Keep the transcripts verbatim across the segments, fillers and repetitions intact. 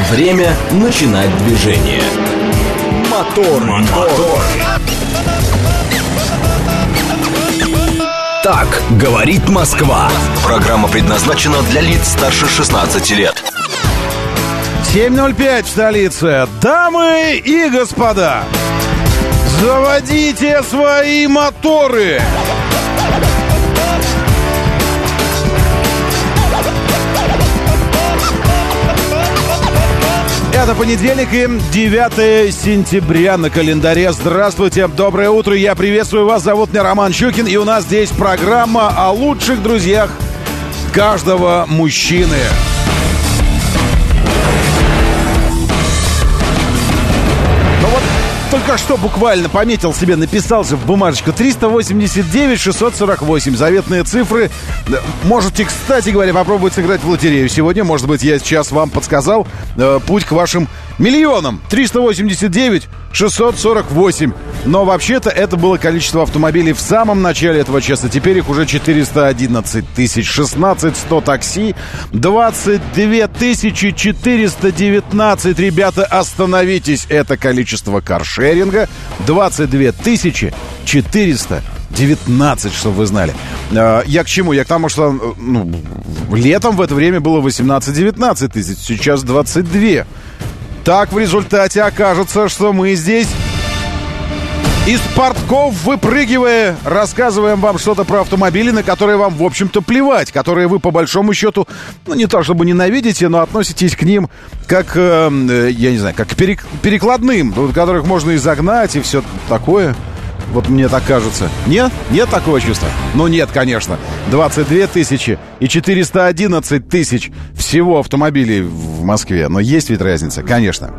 Время начинать движение. Мотор, мотор. Так говорит Москва. Программа предназначена для лиц старше шестнадцати лет. семь ноль пять в столице. Дамы и господа, заводите свои моторы. Это понедельник и девятое сентября на календаре. Здравствуйте, доброе утро, я приветствую вас. Зовут меня Роман Щукин, и у нас здесь программа о лучших друзьях каждого мужчины. Только что буквально пометил себе, написал же в бумажечку триста восемьдесят девять шестьсот сорок восемь. Заветные цифры. Можете, кстати говоря, попробовать сыграть в лотерею сегодня. Может быть, я сейчас вам подсказал э, путь к вашим миллионам. триста восемьдесят девять шестьсот сорок восемь. Но вообще-то это было количество автомобилей в самом начале этого часа. Теперь их уже четыреста одиннадцать тысяч. шестнадцать сто такси. двадцать две тысячи четыреста девятнадцать. Ребята, остановитесь. Это количество каршеринга. двадцать две тысячи четыреста девятнадцать, чтобы вы знали. Я к чему? Я к тому, что ну, летом в это время было восемнадцать-девятнадцать тысяч. Сейчас двадцать два. Так в результате окажется, что мы здесь из портков выпрыгивая, рассказываем вам что-то про автомобили, на которые вам, в общем-то, плевать, которые вы, по большому счету, ну, не то чтобы ненавидите, но относитесь к ним как, э, я не знаю, как к перек- перекладным, которых можно и загнать, и все такое. Вот мне так кажется. Нет? Нет такого чувства? Ну, нет, конечно. двадцать две тысячи и четыреста одиннадцать тысяч всего автомобилей в Москве. Но есть ведь разница? Конечно.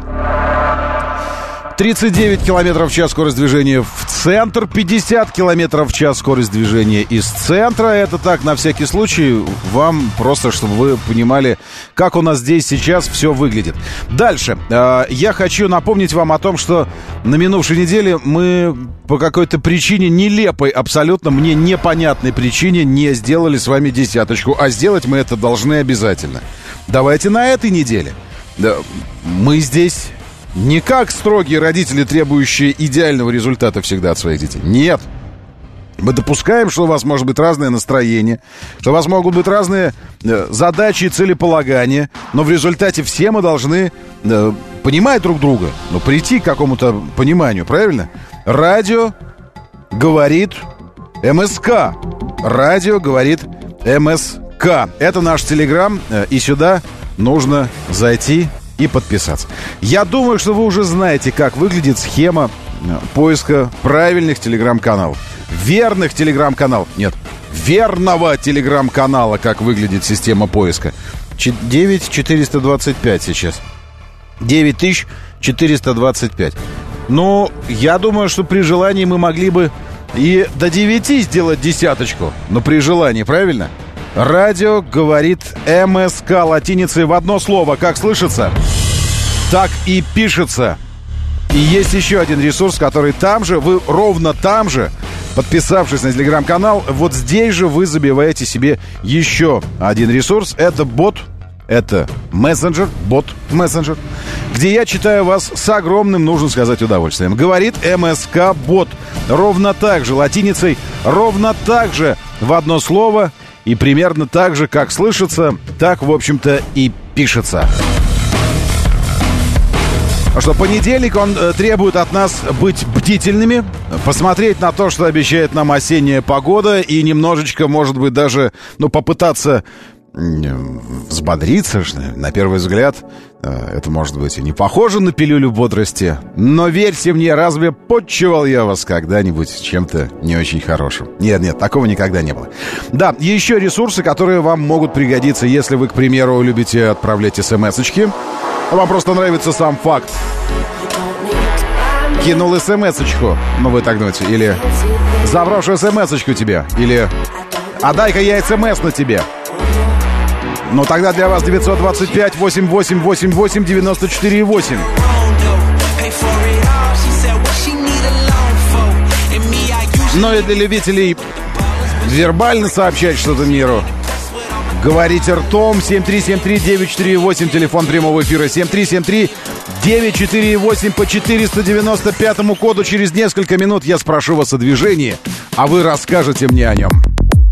тридцать девять километров в час скорость движения в центр, пятьдесят километров в час скорость движения из центра. Это так, на всякий случай, вам просто, чтобы вы понимали, как у нас здесь сейчас все выглядит. Дальше. Э, я хочу напомнить вам о том, что на минувшей неделе мы по какой-то причине, нелепой абсолютно, мне непонятной причине, не сделали с вами десяточку. А сделать мы это должны обязательно. Давайте на этой неделе. Да, мы здесь... Не как строгие родители, требующие идеального результата всегда от своих детей. Нет. Мы допускаем, что у вас может быть разное настроение, что у вас могут быть разные э, задачи и целеполагания, но в результате все мы должны э, понимать друг друга, ну, прийти к какому-то пониманию, правильно? Радио говорит МСК. Радио говорит МСК. Это наш телеграм, э, и сюда нужно зайти и подписаться. Я думаю, что вы уже знаете, как выглядит схема поиска правильных телеграм-каналов. Верных телеграм-каналов. Нет, верного телеграм-канала, как выглядит система поиска. девять тысяч четыреста двадцать пять сейчас. девять тысяч четыреста двадцать пять. Ну, я думаю, что при желании мы могли бы и до девяти сделать десяточку. Но при желании, правильно? Радио говорит МСК латиницей в одно слово. Как слышится, так и пишется. И есть еще один ресурс, который там же, вы ровно там же, подписавшись на телеграм-канал, вот здесь же вы забиваете себе еще один ресурс. Это бот, это мессенджер, бот-мессенджер, где я читаю вас с огромным, нужно сказать, удовольствием. Говорит МСК бот. Ровно так же, латиницей, ровно так же в одно слово. И примерно так же, как слышится, так, в общем-то, и пишется. А что, понедельник, он э, требует от нас быть бдительными, посмотреть на то, что обещает нам осенняя погода, и немножечко, может быть, даже, ну, попытаться э, взбодриться, что, на первый взгляд. Э, это, может быть, и не похоже на пилюлю бодрости, но верьте мне, разве подчевал я вас когда-нибудь чем-то не очень хорошим? Нет, нет, такого никогда не было. Да, еще ресурсы, которые вам могут пригодиться, если вы, к примеру, любите отправлять смс-очки. Вам просто нравится сам факт. Кинул смс-очку, ну вы так думаете, или заброшу смс-очку тебе, или а дай-ка я смс на тебе. Ну тогда для вас девятьсот двадцать пять восемь восемь восемь восемь девяносто четыре восемь. Но и для любителей вербально сообщать что-то миру, Говорите ртом. семь три семь три девять четыре восемь, телефон прямого эфира. семь три семь три девять четыре восемь по четыреста девяносто пятому коду. Через несколько минут я спрошу вас о движении, а вы расскажете мне о нем.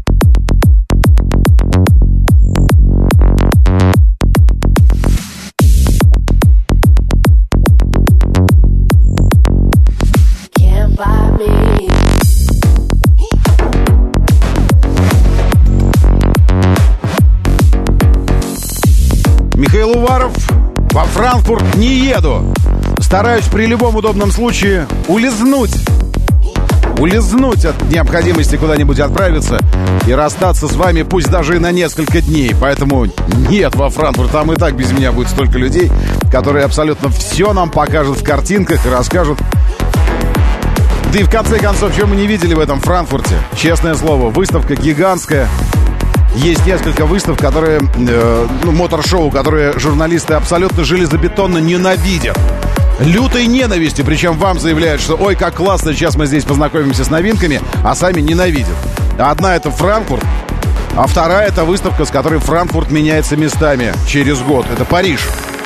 Михаил Уваров. Во Франкфурт не еду. Стараюсь при любом удобном случае улизнуть. Улизнуть от необходимости куда-нибудь отправиться и расстаться с вами, пусть даже и на несколько дней. Поэтому нет во Франкфурт. Там и так без меня будет столько людей, которые абсолютно все нам покажут в картинках и расскажут. Да и в конце концов, что мы не видели в этом Франкфурте? Честное слово, выставка гигантская. Есть несколько выставок, которые, э, ну, мотор-шоу, которые журналисты абсолютно железобетонно ненавидят. Лютой ненависти, причем вам заявляют, что ой, как классно, сейчас мы здесь познакомимся с новинками, а сами ненавидят. Одна это Франкфурт, а вторая это выставка, с которой Франкфурт меняется местами через год. Это Париж.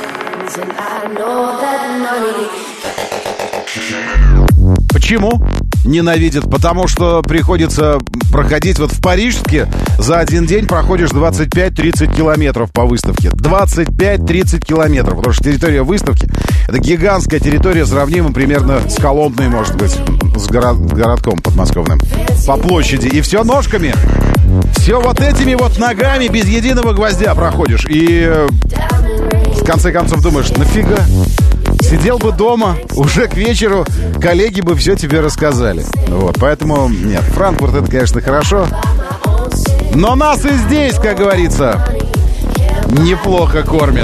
Почему ненавидят? Потому что приходится проходить вот в Парижске. За один день проходишь двадцать пять тридцать километров по выставке. двадцать пять тридцать километров. Потому что территория выставки — это гигантская территория, сравнима примерно с Коломной, может быть, с горо- городком подмосковным. По площади. И все ножками. Все вот этими вот ногами без единого гвоздя проходишь. И в конце концов думаешь, нафига? Сидел бы дома, уже к вечеру коллеги бы все тебе рассказали. Вот, поэтому, нет, Франкфурт — это, конечно, хорошо. Но нас и здесь, как говорится, неплохо кормят.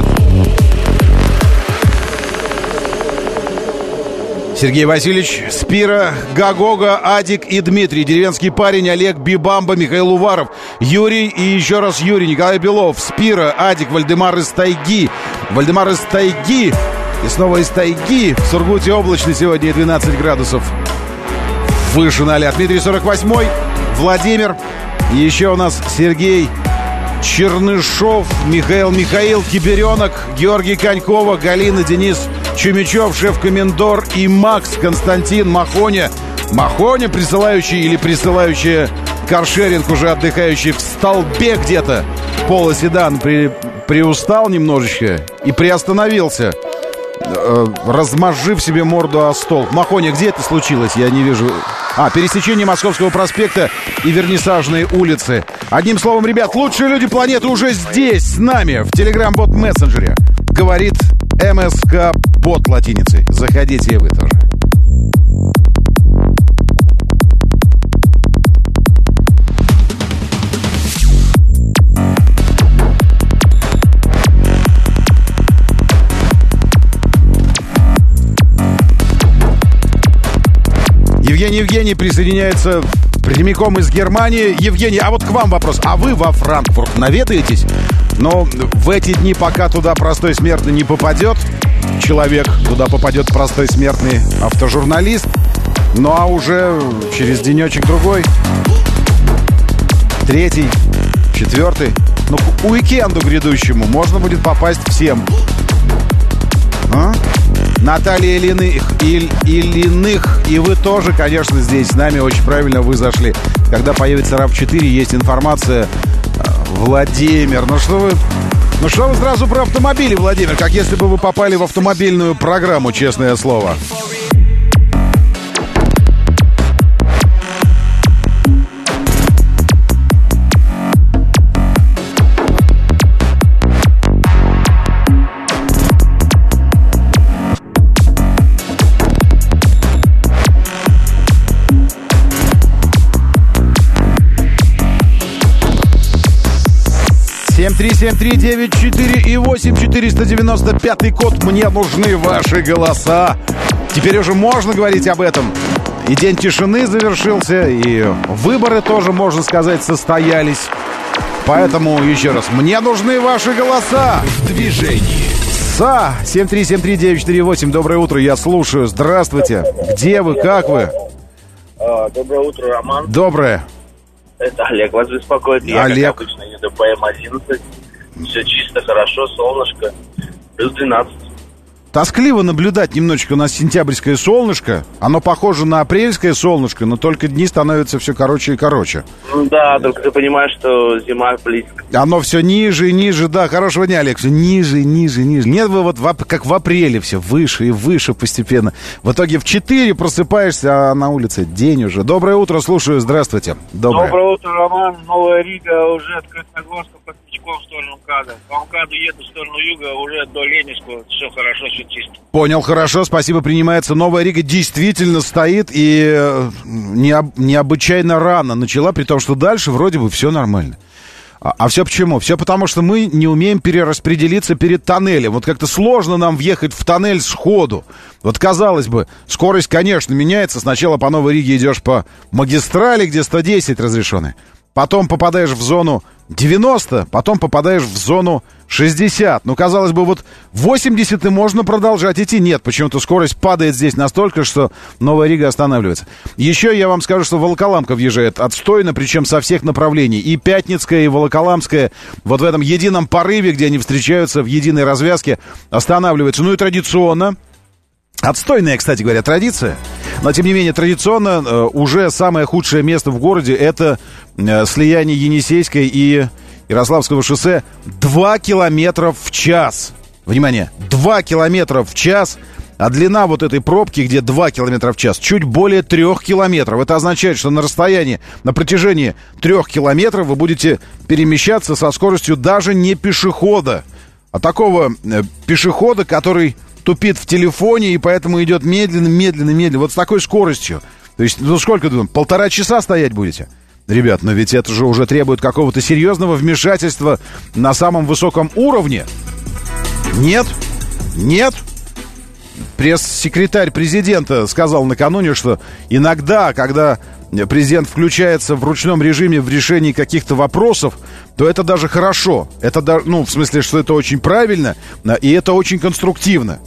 Сергей Васильевич, Спира, Гагога, Адик и Дмитрий, деревенский парень, Олег, Бибамба, Михаил Уваров, Юрий и еще раз Юрий, Николай Белов, Спира, Адик, Вальдемар из тайги, Вальдемар из тайги и снова из тайги. В Сургуте облачно сегодня двенадцать градусов выше ноля. Дмитрий сорок восьмой, Владимир, и еще у нас Сергей Чернышов, Михаил Михаил, Киберенок, Георгий Конькова, Галина, Денис Чумичев, шеф-комендор и Макс Константин Махоня. Махоня, присылающий или присылающая каршеринг, уже отдыхающий в столбе где-то. Пола Седан при, приустал немножечко и приостановился, э, размозжив себе морду о стол. Махоня, где это случилось? Я не вижу. А, пересечение Московского проспекта и Вернисажные улицы. Одним словом, ребят, лучшие люди планеты уже здесь, с нами, в Telegram-бот-мессенджере. Говорит МСК-бот латиницей. Заходите и вы тоже. Евгений Евгений присоединяется прямиком из Германии. Евгений, а вот к вам вопрос. А вы во Франкфурт наведаетесь? Но в эти дни, пока туда простой смертный не попадет человек, туда попадет простой смертный автожурналист. Ну а уже через денечек-другой, третий, четвертый, ну к уикенду грядущему можно будет попасть всем. А? Наталья Ильиных, Иль, Ильиных, и вы тоже, конечно, здесь с нами. Очень правильно вы зашли. Когда появится рав четыре, есть информация. Владимир, ну что вы... Ну что вы сразу про автомобили, Владимир? Как если бы вы попали в автомобильную программу, честное слово. семь три семь три девять четыре и восемь четыреста девяносто пятый код. Мне нужны ваши голоса. Теперь уже можно говорить об этом. И день тишины завершился, и выборы тоже, можно сказать, состоялись. Поэтому еще раз, мне нужны ваши голоса. В движении. Са, семь три семь три девять четыре восемь. Доброе утро, я слушаю. Здравствуйте. Где вы, как вы? Доброе утро, Роман. Доброе. Это Олег вас беспокоит. Я, Олег. как обычно, еду по эм одиннадцать. Все чисто, хорошо, солнышко. Плюс двенадцать. Тоскливо наблюдать немножечко у нас сентябрьское солнышко. Оно похоже на апрельское солнышко, но только дни становятся все короче и короче. Да, только ты понимаешь, что зима близко. Оно все ниже и ниже, да, хорошего дня, Олег, все ниже и ниже и ниже. Нет, вы вот в, как в апреле все выше и выше постепенно. В итоге в четыре просыпаешься, а на улице день уже. Доброе утро, слушаю, здравствуйте. Доброе, Доброе утро, Роман. Новая Рига уже от Красногорска под Печком в сторону МКАДа. По МКАДу еду в сторону юга, уже до Ленинского. Все хорошо, все чисто. Понял, хорошо, спасибо, принимается. Новая Рига действительно стоит и необ, необычайно рано начала, при том, что дальше вроде бы все нормально. А, а все почему? Все потому, что мы не умеем перераспределиться перед тоннелем. Вот как-то сложно нам въехать в тоннель сходу. Вот, казалось бы, скорость, конечно, меняется. Сначала по Новой Риге идешь по магистрали, где сто десять разрешены. Потом попадаешь в зону девяносто, потом попадаешь в зону шестьдесят. Ну, казалось бы, вот восемьдесят и можно продолжать идти. Нет, почему-то скорость падает здесь настолько, что Новая Рига останавливается. Еще я вам скажу, что Волоколамка въезжает отстойно, причем со всех направлений. И Пятницкая, и Волоколамская вот в этом едином порыве, где они встречаются в единой развязке, останавливаются. Ну и традиционно... Отстойная, кстати говоря, традиция. Но, тем не менее, традиционно э, уже самое худшее место в городе — это э, слияние Енисейской и Ярославского шоссе. Два километра в час. Внимание, два километра в час. А длина вот этой пробки, где два километра в час, чуть более трех километров. Это означает, что на расстоянии, на протяжении трех километров вы будете перемещаться со скоростью даже не пешехода, а такого э, пешехода, который... тупит в телефоне и поэтому идет медленно, медленно, медленно. Вот с такой скоростью. То есть, ну сколько, думаю, полтора часа стоять будете? Ребят, но ведь это же уже требует какого-то серьезного вмешательства на самом высоком уровне. Нет, нет. Пресс-секретарь президента сказал накануне, что иногда, когда президент включается в ручном режиме в решении каких-то вопросов, то это даже хорошо. Это, ну, в смысле, что это очень правильно, и это очень конструктивно.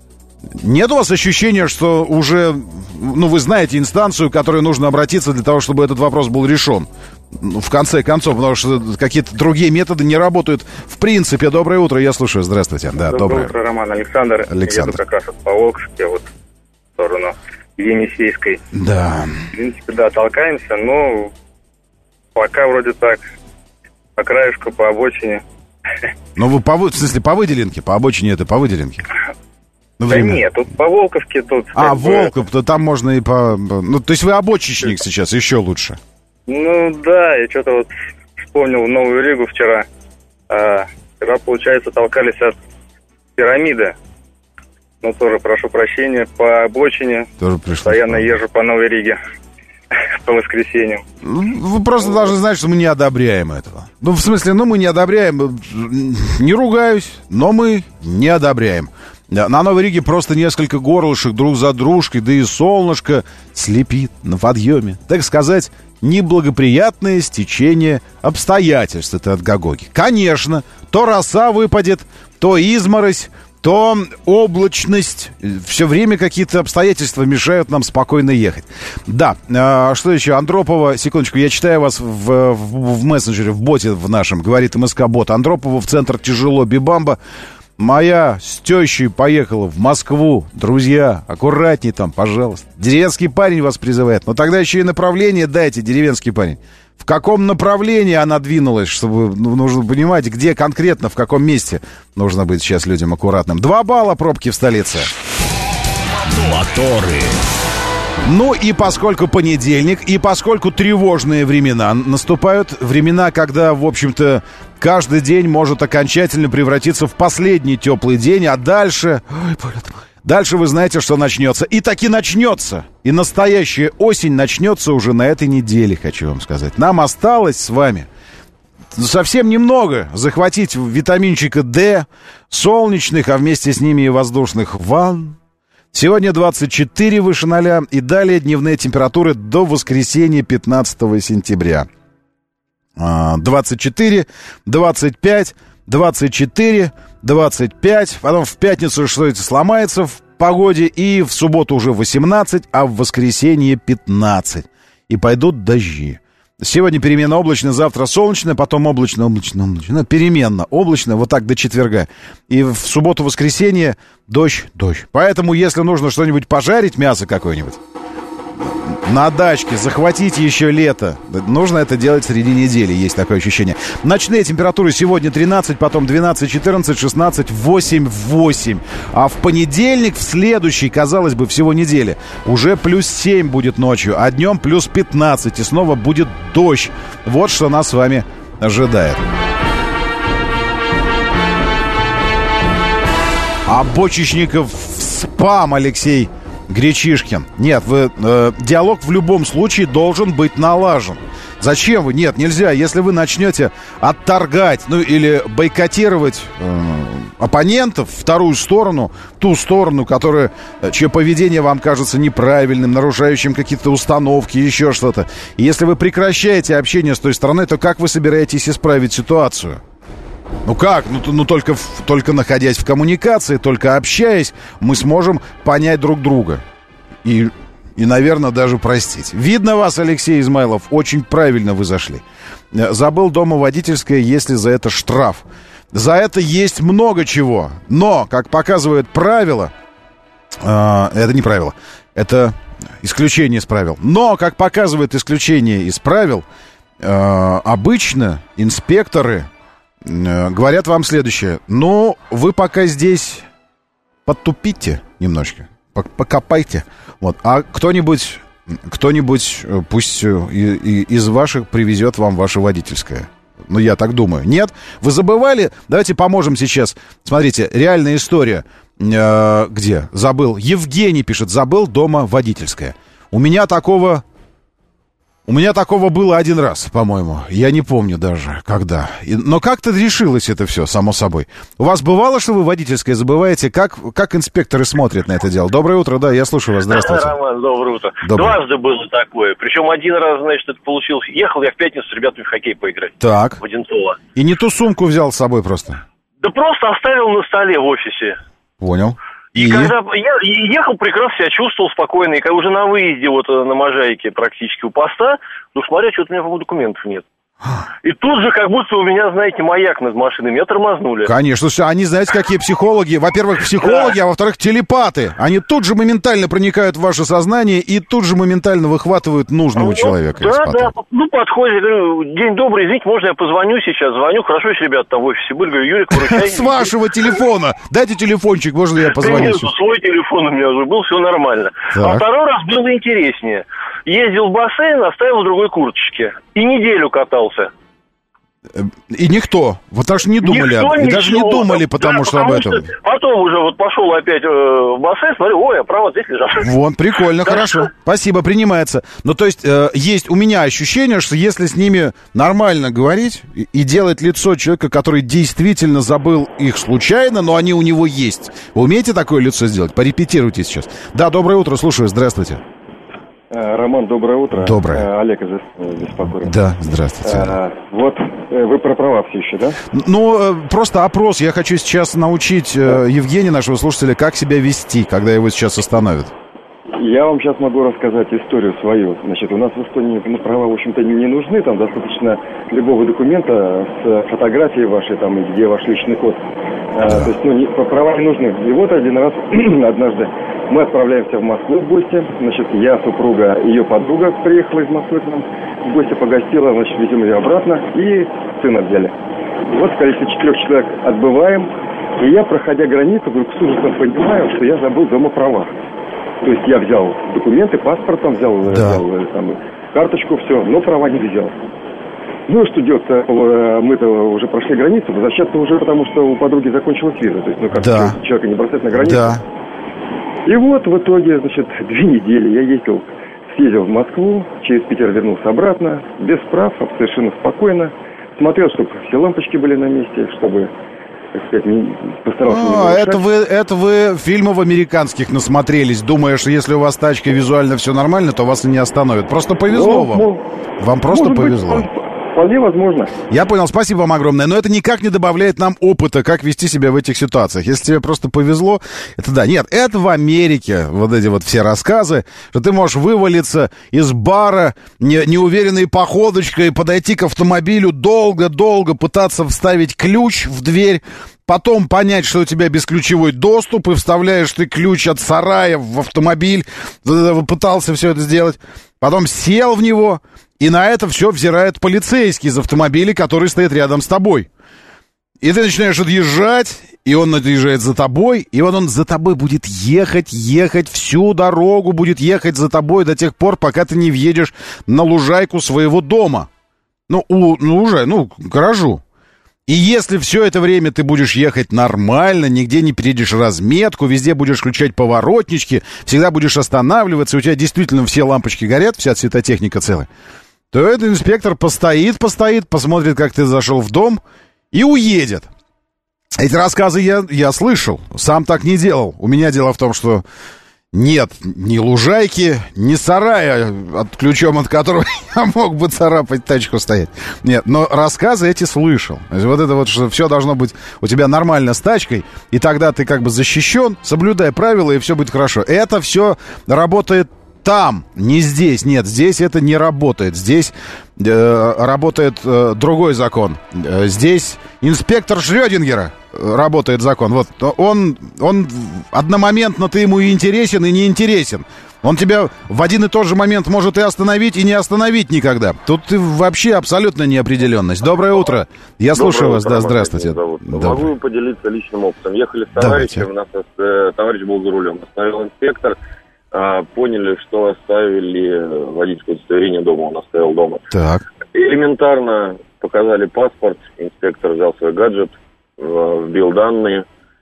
Нет у вас ощущения, что уже, ну, вы знаете инстанцию, к которой нужно обратиться для того, чтобы этот вопрос был решен? Ну, в конце концов, потому что какие-то другие методы не работают. В принципе, доброе утро, я слушаю. Здравствуйте. Да, доброе, доброе утро, Роман. Александр. Александр. Еду как раз от Поволжска, вот в сторону Енисейской. Да. В принципе, да, толкаемся, но пока вроде так, по краешку, по обочине. Ну, вы по, в смысле, по выделенке, по обочине это по выделенке? Ну, да нет, тут по Волковке тут... А, Волков, то там можно и по... Ну, то есть вы обочечник сейчас, еще лучше. Ну, да, я что-то вот вспомнил Новую Ригу вчера. А, вчера, получается, толкались от пирамиды. Ну, тоже прошу прощения, по обочине. Тоже пришлось. Постоянно езжу по Новой Риге по воскресеньям. Вы просто должны знать, что мы не одобряем этого. Ну, в смысле, ну, мы не одобряем. Не ругаюсь, но мы не одобряем. На Новой Риге просто несколько горлышек друг за дружкой, да и солнышко слепит на подъеме. Так сказать, неблагоприятное стечение обстоятельств. Это от Гогоги. Конечно, то роса выпадет, то изморозь, то облачность. Все время какие-то обстоятельства мешают нам спокойно ехать. Да, а, что еще? Андропова, секундочку, я читаю вас в, в, в мессенджере, в боте в нашем, говорит МСК-бот. Андропова в центр тяжело, Бибамба. Моя с тещей поехала в Москву. Друзья, аккуратней там, пожалуйста. Деревенский парень вас призывает. Но тогда еще и направление дайте, деревенский парень. В каком направлении она двинулась, чтобы, ну, нужно понимать, где конкретно, в каком месте нужно быть сейчас людям аккуратным. Два балла пробки в столице. Моторы. Ну и поскольку понедельник, и поскольку тревожные времена наступают, времена, когда, в общем-то, каждый день может окончательно превратиться в последний теплый день, а дальше... Ой, дальше вы знаете, что начнется. И таки начнется. И настоящая осень начнется уже на этой неделе, хочу вам сказать. Нам осталось с вами совсем немного захватить витаминчика D, солнечных, а вместе с ними и воздушных ванн. Сегодня двадцать четыре выше ноля, и далее дневные температуры до воскресенья пятнадцатого сентября. двадцать четыре, двадцать пять, двадцать четыре, двадцать пять. Потом в пятницу что-то сломается в погоде, и в субботу уже восемнадцать, а в воскресенье пятнадцать. И пойдут дожди. Сегодня переменно облачно, завтра солнечно, потом облачно, облачно, облачно, переменно облачно, вот так до четверга. И в субботу-воскресенье дождь, дождь. Поэтому, если нужно что-нибудь пожарить, мясо какое-нибудь, на дачке, захватите еще лето. Нужно это делать среди недели, есть такое ощущение. Ночные температуры сегодня тринадцать, потом двенадцать, четырнадцать, шестнадцать, восемь, восемь. А в понедельник, в следующий, казалось бы, всего недели, уже плюс семь будет ночью, а днем плюс пятнадцать. И снова будет дождь. Вот что нас с вами ожидает. А бочечников в спам, Алексей Гречишкин. Нет, вы, э, диалог в любом случае должен быть налажен. Зачем вы? Нет, нельзя. Если вы начнете отторгать, ну или бойкотировать э, оппонентов, вторую сторону, ту сторону, которая, чье поведение вам кажется неправильным, нарушающим какие-то установки, еще что-то. И если вы прекращаете общение с той стороной, то как вы собираетесь исправить ситуацию? Ну как? Ну, ну только, только находясь в коммуникации, только общаясь, мы сможем понять друг друга. И, и, наверное, даже простить. Видно вас, Алексей Измайлов, очень правильно вы зашли. Забыл дома водительское, если за это штраф. За это есть много чего. Но, как показывает правило, э, это не правило, это исключение из правил. Но, как показывает исключение из правил, э, обычно инспекторы говорят вам следующее. Ну, вы пока здесь подтупите немножко, покопайте. Вот. А кто-нибудь, кто-нибудь пусть и, и, из ваших привезет вам ваше водительское. Ну, я так думаю. Нет? Вы забывали? Давайте поможем сейчас. Смотрите, реальная история. Э, где? Забыл. Евгений пишет, забыл дома водительское. У меня такого... У меня такого было один раз, по-моему. Я не помню даже, когда. И, но как-то решилось это все, само собой. У вас бывало, что вы водительское забываете? Как, как инспекторы смотрят на это дело? Доброе утро, да, я слушаю вас. Здравствуйте. Роман, доброе утро. Доброе. Дважды было такое. Причем один раз, значит, это получилось. Ехал я в пятницу с ребятами в хоккей поиграть. Так. В Одинцово. И не ту сумку взял с собой просто? Да просто оставил на столе в офисе. Понял. И, и когда я ехал, прекрасно себя чувствовал спокойно, и когда уже на выезде вот на Можайке практически у поста, ну, смотря, что-то у меня, по-моему, документов нет. И тут же, как будто у меня, знаете, маяк над машиной, меня тормознули. Конечно, слушайте, они, знаете, какие психологи? Во-первых, психологи, а во-вторых, телепаты. Они тут же моментально проникают в ваше сознание и тут же моментально выхватывают нужного ну, человека. Да, да, ну, подходит, говорю, день добрый, извините, можно я позвоню сейчас? Звоню, хорошо, если ребята там в офисе были, говорю, Юрик, выручай. С вашего телефона, дайте телефончик, можно я позвоню? Свой телефон у меня уже был, все нормально. А второй раз было интереснее. Ездил в бассейн, оставил в другой курточке. И неделю катался. И никто. Вот даже не думали. Никто, и даже не думали, потому да, что потому об этом. Что потом уже вот пошел опять э, в бассейн, смотрю, ой, а права здесь лежат. Вон, прикольно, хорошо. Спасибо, принимается. Ну, то есть, э, есть у меня ощущение, что если с ними нормально говорить и, и делать лицо человека, который действительно забыл их случайно, но они у него есть. Вы умеете такое лицо сделать? Порепетируйте сейчас. Да, доброе утро, слушаю, здравствуйте. Роман, доброе утро. Доброе. Олег из беспокоит. Да, здравствуйте. А, вот, вы про права все еще, да? Ну, просто опрос. Я хочу сейчас научить да. Евгения, нашего слушателя, как себя вести, когда его сейчас остановят. Я вам сейчас могу рассказать историю свою. Значит, у нас в Эстонии ну, права, в общем-то, не нужны. Там достаточно любого документа с фотографией вашей, там, где ваш личный код. Да. А, то есть, ну, не, права не нужны. И вот один раз, однажды, мы отправляемся в Москву в гости. Значит, я, супруга, ее подруга приехала из Москвы к нам в гости, погостила, значит, везем ее обратно и сына взяли. Вот в количестве четырех человек отбываем. И я, проходя границу, вдруг с ужасом понимаю, что я забыл дома права. То есть я взял документы, паспорт там взял, да. взял там, карточку, все, но права не взял. Ну, что делать-то? Мы-то уже прошли границу, возвращаться уже, потому что у подруги закончилась виза. То есть, ну, как да. человека не бросать на границу. Да. И вот в итоге, значит, две недели я ездил, съездил в Москву, через Питер вернулся обратно, без прав, совершенно спокойно. Смотрел, чтобы все лампочки были на месте, чтобы... Сказать, не, постарался а, не это вы, это вы фильмов американских насмотрелись, думая, что если у вас тачка визуально все нормально, то вас и не остановят. Просто повезло ну, вам. Мол, вам просто повезло. Быть, вполне возможно. Я понял, спасибо вам огромное. Но это никак не добавляет нам опыта, как вести себя в этих ситуациях. Если тебе просто повезло, это да. Нет, это в Америке, вот эти вот все рассказы, что ты можешь вывалиться из бара не, неуверенной походочкой, подойти к автомобилю, долго-долго пытаться вставить ключ в дверь, потом понять, что у тебя бесключевой доступ, и вставляешь ты ключ от сарая в автомобиль, пытался все это сделать, потом сел в него, и на это все взирает полицейский из автомобиля, который стоит рядом с тобой. И ты начинаешь отъезжать, и он отъезжает за тобой, и вот он за тобой будет ехать, ехать, всю дорогу будет ехать за тобой до тех пор, пока ты не въедешь на лужайку своего дома. Ну, у, ну уже, ну, к гаражу. И если все это время ты будешь ехать нормально, нигде не перейдешь разметку, везде будешь включать поворотнички, всегда будешь останавливаться, у тебя действительно все лампочки горят, вся светотехника целая, то этот инспектор постоит, постоит, посмотрит, как ты зашел в дом, и уедет. Эти рассказы я, я слышал, сам так не делал. У меня дело в том, что нет ни лужайки, ни сарая, от ключом от которого я мог бы царапать тачку стоять. Нет, но рассказы эти слышал. Вот это вот, что все должно быть у тебя нормально с тачкой, и тогда ты как бы защищен, соблюдай правила, и все будет хорошо. Это все работает там, не здесь. Нет, здесь это не работает. Здесь э, работает э, другой закон. Э, здесь инспектор Шрёдингера работает закон. Вот он, он одномоментно ты ему и интересен, и не интересен. Он тебя в один и тот же момент может и остановить, и не остановить никогда. Тут ты вообще абсолютно неопределенность. Доброе утро. Я слушаю Доброе вас. утро, Да, здравствуйте. Могу поделиться личным опытом. Ехали с товарищем, у нас э, товарищ был за рулем. Остановил инспектор. Поняли, что оставили водительское удостоверение дома, он оставил дома. Так. Элементарно показали паспорт, инспектор взял свой гаджет, вбил данные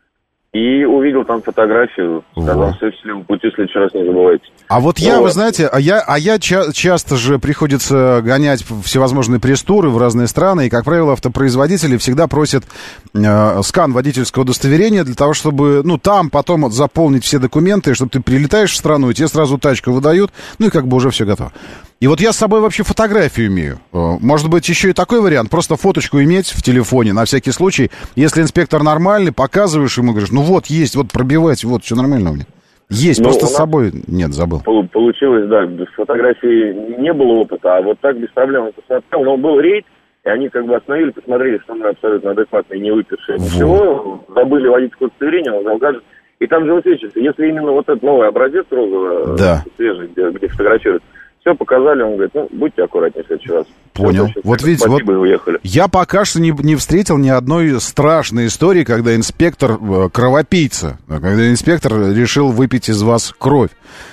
и увидел там фотографию, сказал, все счастливого пути, в следующий раз не забывайте. А вот ну, я, вот. вы знаете, а я, а я ча- часто же приходится гонять всевозможные пресс-туры в разные страны, и, как правило, автопроизводители всегда просят э, скан водительского удостоверения для того, чтобы, ну, там потом заполнить все документы, чтобы ты прилетаешь в страну, и тебе сразу тачку выдают, ну, и как бы уже все готово. И вот я с собой вообще фотографию имею. Может быть, еще и такой вариант, просто фоточку иметь в телефоне, на всякий случай. Если инспектор нормальный, показываешь ему, говоришь, ну вот, есть, вот пробивать, вот, все нормально у меня. Есть, ну, просто с собой... Нет, забыл. Получилось, да, без фотографии не было опыта, а вот так без проблем это смотрел. Но был рейд, и они как бы остановили, посмотрели, что мы абсолютно адекватные, не выпившие ничего, забыли водительское удостоверение, он взял гаджет. И там же высвечивается, если именно вот этот новый образец розовый, да. свежий, где, где фотографируют, все показали, он говорит, ну, будьте аккуратнее в следующий раз. Понял. Все, вот видите, вот уехали. Я пока что не, не встретил ни одной страшной истории, когда инспектор э, кровопийца, когда инспектор решил выпить из вас кровь.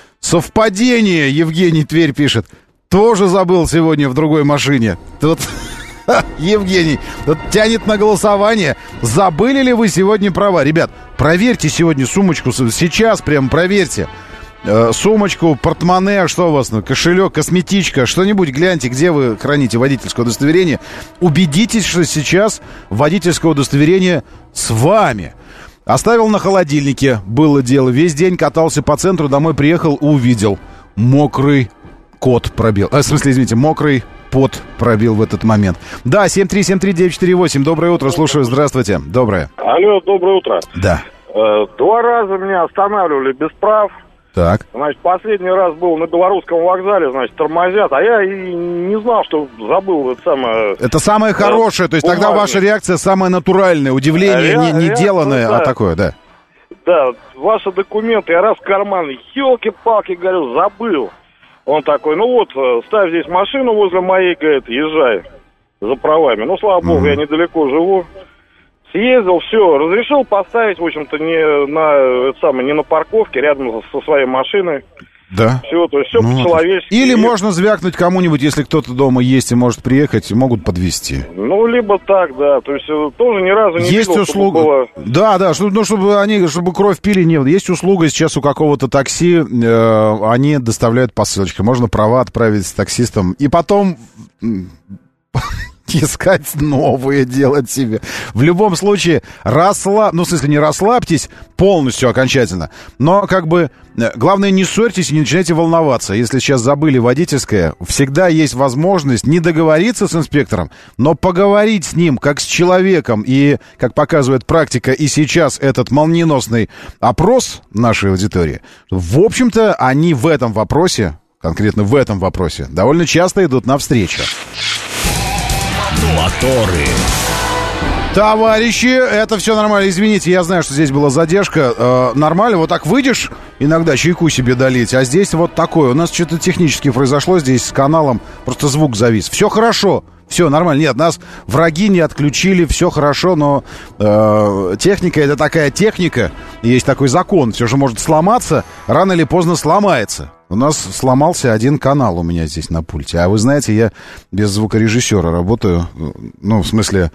Совпадение, Евгений Тверь пишет. Тоже забыл сегодня в другой машине. Тут, Евгений, тут тянет на голосование. Забыли ли вы сегодня права? Ребят, проверьте сегодня сумочку, сейчас прям проверьте. Сумочку, портмоне, что у вас, ну, кошелек, косметичка, что-нибудь гляньте, где вы храните водительское удостоверение. Убедитесь, что сейчас водительское удостоверение с вами. Оставил на холодильнике, было дело. Весь день катался по центру, домой приехал, увидел. Мокрый кот пробил. А, в смысле, извините, мокрый пот пробил в этот момент. Да, семь три семь три девять четыре восемь. Доброе утро, слушаю, здравствуйте. Доброе. Алло, доброе утро. Да. Э, два раза меня останавливали без прав. Так. Значит, последний раз был на Белорусском вокзале, значит, тормозят, а я и не знал, что забыл это самое... Это самое хорошее, то есть бумажник. Тогда ваша реакция самая натуральная, удивление Ре- не, не деланное, да. а такое, да. Да, ваши документы, я раз в карман, елки-палки, говорю, забыл. Он такой, ну вот, ставь здесь машину возле моей, говорит, езжай за правами. Ну, слава богу, mm-hmm. я недалеко живу. Съездил, все, разрешил поставить, в общем-то, не на, это самое, не на парковке, рядом со своей машиной. Да. Все, то есть все ну, по-человечески. Или можно звякнуть кому-нибудь, если кто-то дома есть и может приехать, могут подвезти. Ну, либо так, да. То есть тоже ни разу не есть видел, услуга. Было... Да, да, чтобы, ну, чтобы они, чтобы кровь пили, не было. Есть услуга сейчас у какого-то такси, э, они доставляют посылочки. Можно права отправить с таксистом. И потом... искать новые, делать себе. В любом случае, расслаб... ну, в смысле, не расслабьтесь полностью, окончательно, но, как бы, главное, не ссорьтесь и не начинайте волноваться. Если сейчас забыли водительское, всегда есть возможность не договориться с инспектором, но поговорить с ним, как с человеком. И, как показывает практика, и сейчас этот молниеносный опрос нашей аудитории, в общем-то, они в этом вопросе, конкретно в этом вопросе, довольно часто идут навстречу. Моторы. Товарищи, это все нормально. Извините, я знаю, что здесь была задержка. Э, нормально, вот так выйдешь, иногда чайку себе долить, а здесь вот такое. У нас что-то технически произошло здесь с каналом, просто звук завис. Все хорошо, все нормально. Нет, нас враги не отключили, все хорошо, но э, техника — это такая техника, есть такой закон, все же может сломаться, рано или поздно сломается. У нас сломался один канал у меня здесь на пульте. А вы знаете, я без звукорежиссера работаю. Ну, в смысле,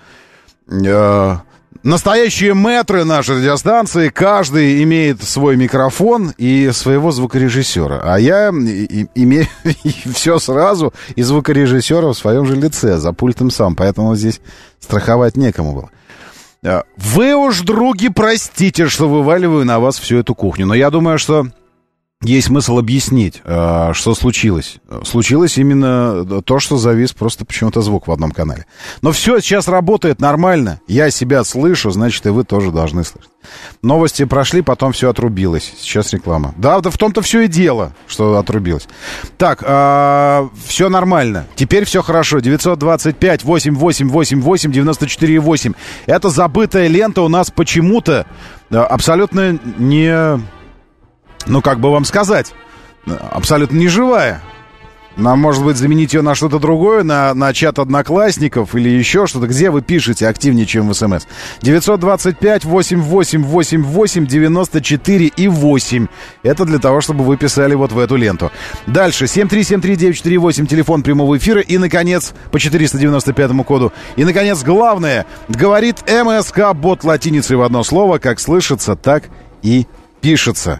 э, настоящие мэтры нашей радиостанции. Каждый имеет свой микрофон и своего звукорежиссера. А я и, и, имею все сразу и звукорежиссера в своем же лице, за пультом сам. Поэтому здесь страховать некому было. Вы уж, други, простите, что вываливаю на вас всю эту кухню. Но я думаю, что есть смысл объяснить, что случилось. Случилось именно то, что завис просто почему-то звук в одном канале. Но все сейчас работает нормально. Я себя слышу, значит, и вы тоже должны слышать. Новости прошли, потом все отрубилось. Сейчас реклама. Да, да в том-то все и дело, что отрубилось. Так, э, все нормально. Теперь все хорошо. девятьсот двадцать пять восемь восемь восемь восемь девяносто четыре восемь. Эта забытая лента у нас почему-то абсолютно не... Ну, как бы вам сказать, абсолютно неживая. Нам, может быть, заменить ее на что-то другое, на, на чат одноклассников или еще что-то. Где вы пишете активнее, чем в СМС? девятьсот двадцать пять восемь восемь восемь восемь девяносто четыре и восемь. Это для того, чтобы вы писали вот в эту ленту. Дальше. семь три семь три девять четыре восемь, телефон прямого эфира. И, наконец, по четыреста девяносто пятому коду. И, наконец, главное, говорит МСК, бот латиницей в одно слово. Как слышится, так и пишется.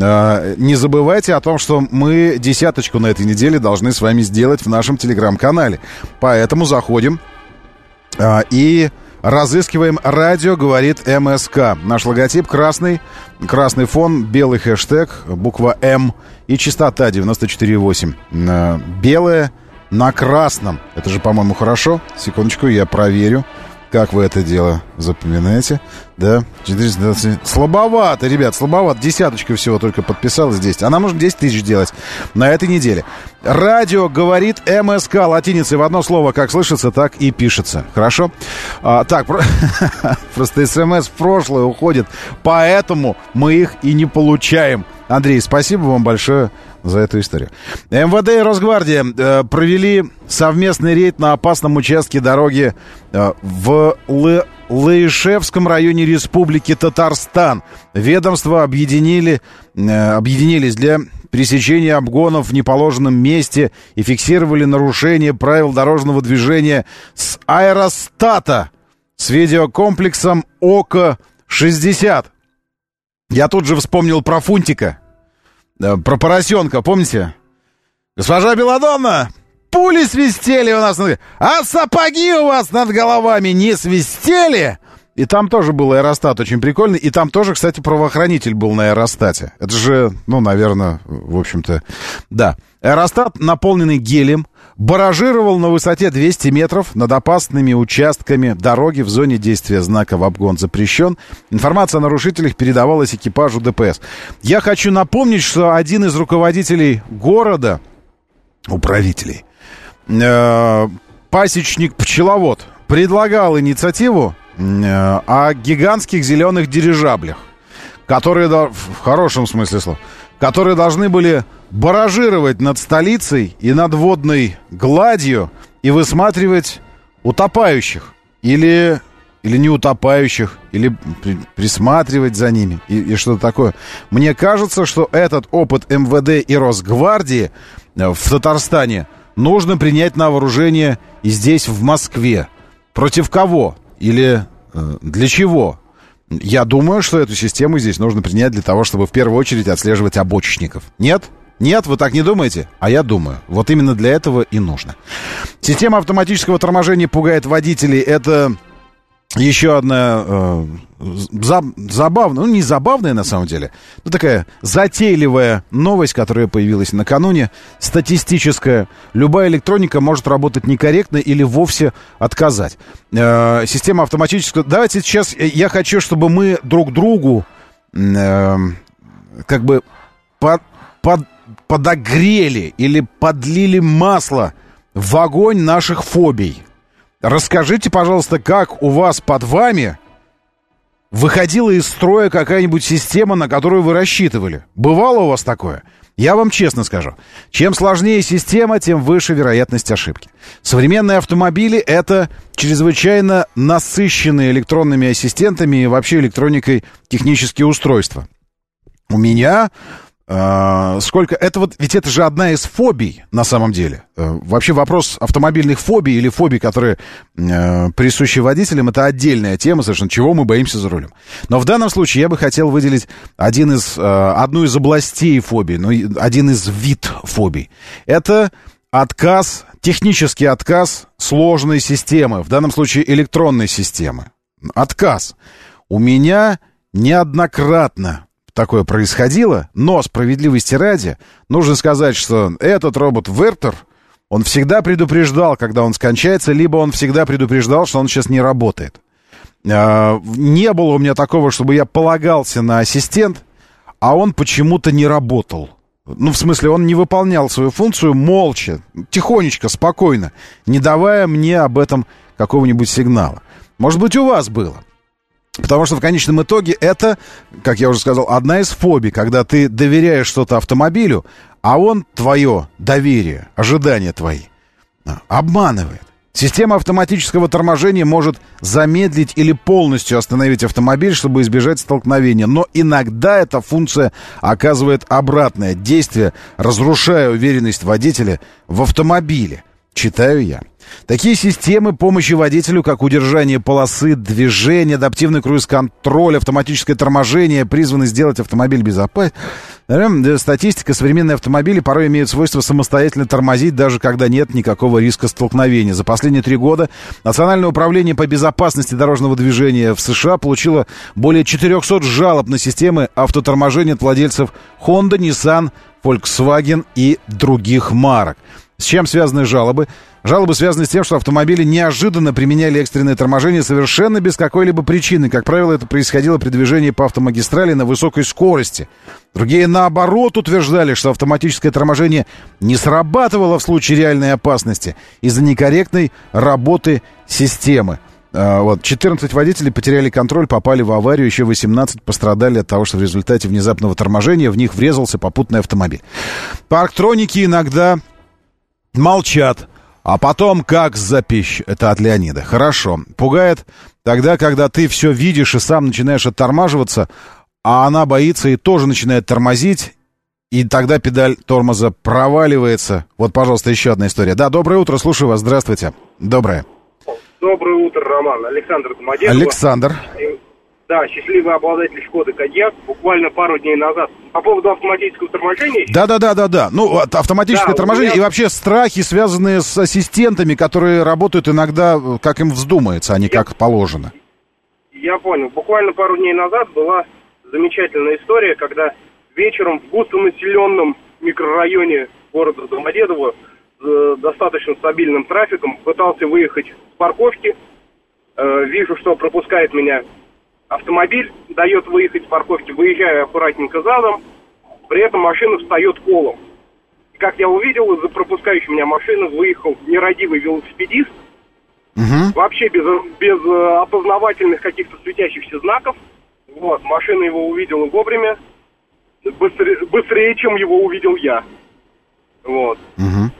Не забывайте о том, что мы десяточку на этой неделе должны с вами сделать в нашем телеграм-канале. Поэтому заходим и разыскиваем «Радио говорит МСК». Наш логотип красный, красный фон, белый хэштег, буква «М» и частота девяносто четыре восемь. Белое на красном. Это же, по-моему, хорошо. Секундочку, я проверю. Как вы это дело запоминаете? Да, четыреста двадцать. Слабовато, ребят, слабовато. Десяточка всего только подписалась десять. А нам нужно десять тысяч делать на этой неделе. Радио говорит МСК латиницей в одно слово. Как слышится, так и пишется. Хорошо? А, так, про... просто СМС в прошлое уходит. Поэтому мы их и не получаем. Андрей, спасибо вам большое за эту историю. МВД и Росгвардия э, провели совместный рейд на опасном участке дороги э, в Лы... Лаишевском районе Республики Татарстан. Ведомства объединили, э, объединились для пресечения обгонов в неположенном месте и фиксировали нарушение правил дорожного движения с аэростата с видеокомплексом ОКО шестьдесят. Я тут же вспомнил про Фунтика. Про поросенка, помните? Госпожа Беладонна, пули свистели у нас, а сапоги у вас над головами не свистели? И там тоже был аэростат очень прикольный. И там тоже, кстати, правоохранитель был на аэростате. Это же, ну, наверное, в общем-то, да. Аэростат, наполненный гелием, баражировал на высоте двести метров над опасными участками дороги в зоне действия знака «В обгон запрещен». Информация о нарушителях передавалась экипажу ДПС. Я хочу напомнить, что один из руководителей города, управителей, э, пасечник-пчеловод, предлагал инициативу э, о гигантских зеленых дирижаблях, которые, в хорошем смысле слова, которые должны были баражировать над столицей и над водной гладью и высматривать утопающих или, или не утопающих, или при, присматривать за ними и, и что-то такое. Мне кажется, что этот опыт МВД и Росгвардии в Татарстане нужно принять на вооружение и здесь, в Москве. Против кого? Или э, для чего? Я думаю, что эту систему здесь нужно принять для того, чтобы в первую очередь отслеживать обочечников. Нет? Нет, вы так не думаете? А я думаю. Вот именно для этого и нужно. Система автоматического торможения пугает водителей. Это еще одна э, за, забавная, ну не забавная на самом деле, но такая затейливая новость, которая появилась накануне, статистическая. Любая электроника может работать некорректно или вовсе отказать. Э, система автоматического... Давайте сейчас я хочу, чтобы мы друг другу э, как бы под, под, подогрели или подлили масло в огонь наших фобий. Расскажите, пожалуйста, как у вас под вами выходила из строя какая-нибудь система, на которую вы рассчитывали? Бывало у вас такое? Я вам честно скажу. Чем сложнее система, тем выше вероятность ошибки. Современные автомобили — это чрезвычайно насыщенные электронными ассистентами и вообще электроникой технические устройства. У меня... Uh, сколько... Это вот... Ведь это же одна из фобий, на самом деле. Uh, вообще вопрос автомобильных фобий или фобий, которые uh, присущи водителям, это отдельная тема совершенно, чего мы боимся за рулем. Но в данном случае я бы хотел выделить один из, uh, одну из областей фобий, ну, один из вид фобий. Это отказ, технический отказ сложной системы, в данном случае электронной системы. Отказ. У меня неоднократно такое происходило, но справедливости ради нужно сказать, что этот робот Вертер, он всегда предупреждал, когда он скончается, либо он всегда предупреждал, что он сейчас не работает. Не было у меня такого, чтобы я полагался на ассистент, а он почему-то не работал. Ну, в смысле, он не выполнял свою функцию молча, тихонечко, спокойно, не давая мне об этом какого-нибудь сигнала. Может быть, у вас было. Потому что в конечном итоге это, как я уже сказал, одна из фобий, когда ты доверяешь что-то автомобилю, а он твое доверие, ожидания твои обманывает. Система автоматического торможения может замедлить или полностью остановить автомобиль, чтобы избежать столкновения. Но иногда эта функция оказывает обратное действие, разрушая уверенность водителя в автомобиле. Читаю я. Такие системы помощи водителю, как удержание полосы, движение, адаптивный круиз-контроль, автоматическое торможение, призваны сделать автомобиль безопасным. Статистика: современные автомобили порой имеют свойство самостоятельно тормозить, даже когда нет никакого риска столкновения. За последние три года Национальное управление по безопасности дорожного движения в США получило более четыреста жалоб на системы автоторможения от владельцев Honda, Nissan, Volkswagen и других марок. С чем связаны жалобы? Жалобы связаны с тем, что автомобили неожиданно применяли экстренное торможение совершенно без какой-либо причины. Как правило, это происходило при движении по автомагистрали на высокой скорости. Другие, наоборот, утверждали, что автоматическое торможение не срабатывало в случае реальной опасности из-за некорректной работы системы. Вот, четырнадцать водителей потеряли контроль, попали в аварию, еще восемнадцать пострадали от того, что в результате внезапного торможения в них врезался попутный автомобиль. Парктроники иногда молчат, а потом как запищ. Это от Леонида. Хорошо. Пугает тогда, когда ты все видишь и сам начинаешь оттормаживаться, а она боится и тоже начинает тормозить, и тогда педаль тормоза проваливается. Вот, пожалуйста, еще одна история. Да, доброе утро, слушаю вас. Здравствуйте. Доброе. Доброе утро, Роман. Александр Домодедово. Александр. Да, счастливый обладатель Шкоды Кодиак. Буквально пару дней назад. По поводу автоматического торможения. Да-да-да-да-да. Ну, автоматическое да, торможение меня... и вообще страхи, связанные с ассистентами, которые работают иногда, как им вздумается, а не я... как положено. Я понял. Буквально пару дней назад была замечательная история, когда вечером в густонаселенном микрорайоне города Домодедово с достаточно стабильным трафиком пытался выехать с парковки. Э, вижу, что пропускает меня автомобиль, дает выехать с парковки, выезжаю аккуратненько задом, при этом машина встает колом. И как я увидел, из-за пропускающей меня машины выехал нерадивый велосипедист, угу. вообще без, без опознавательных каких-то светящихся знаков. Вот, машина его увидела вовремя, быстрее, быстрее, чем его увидел я. Вот. Угу.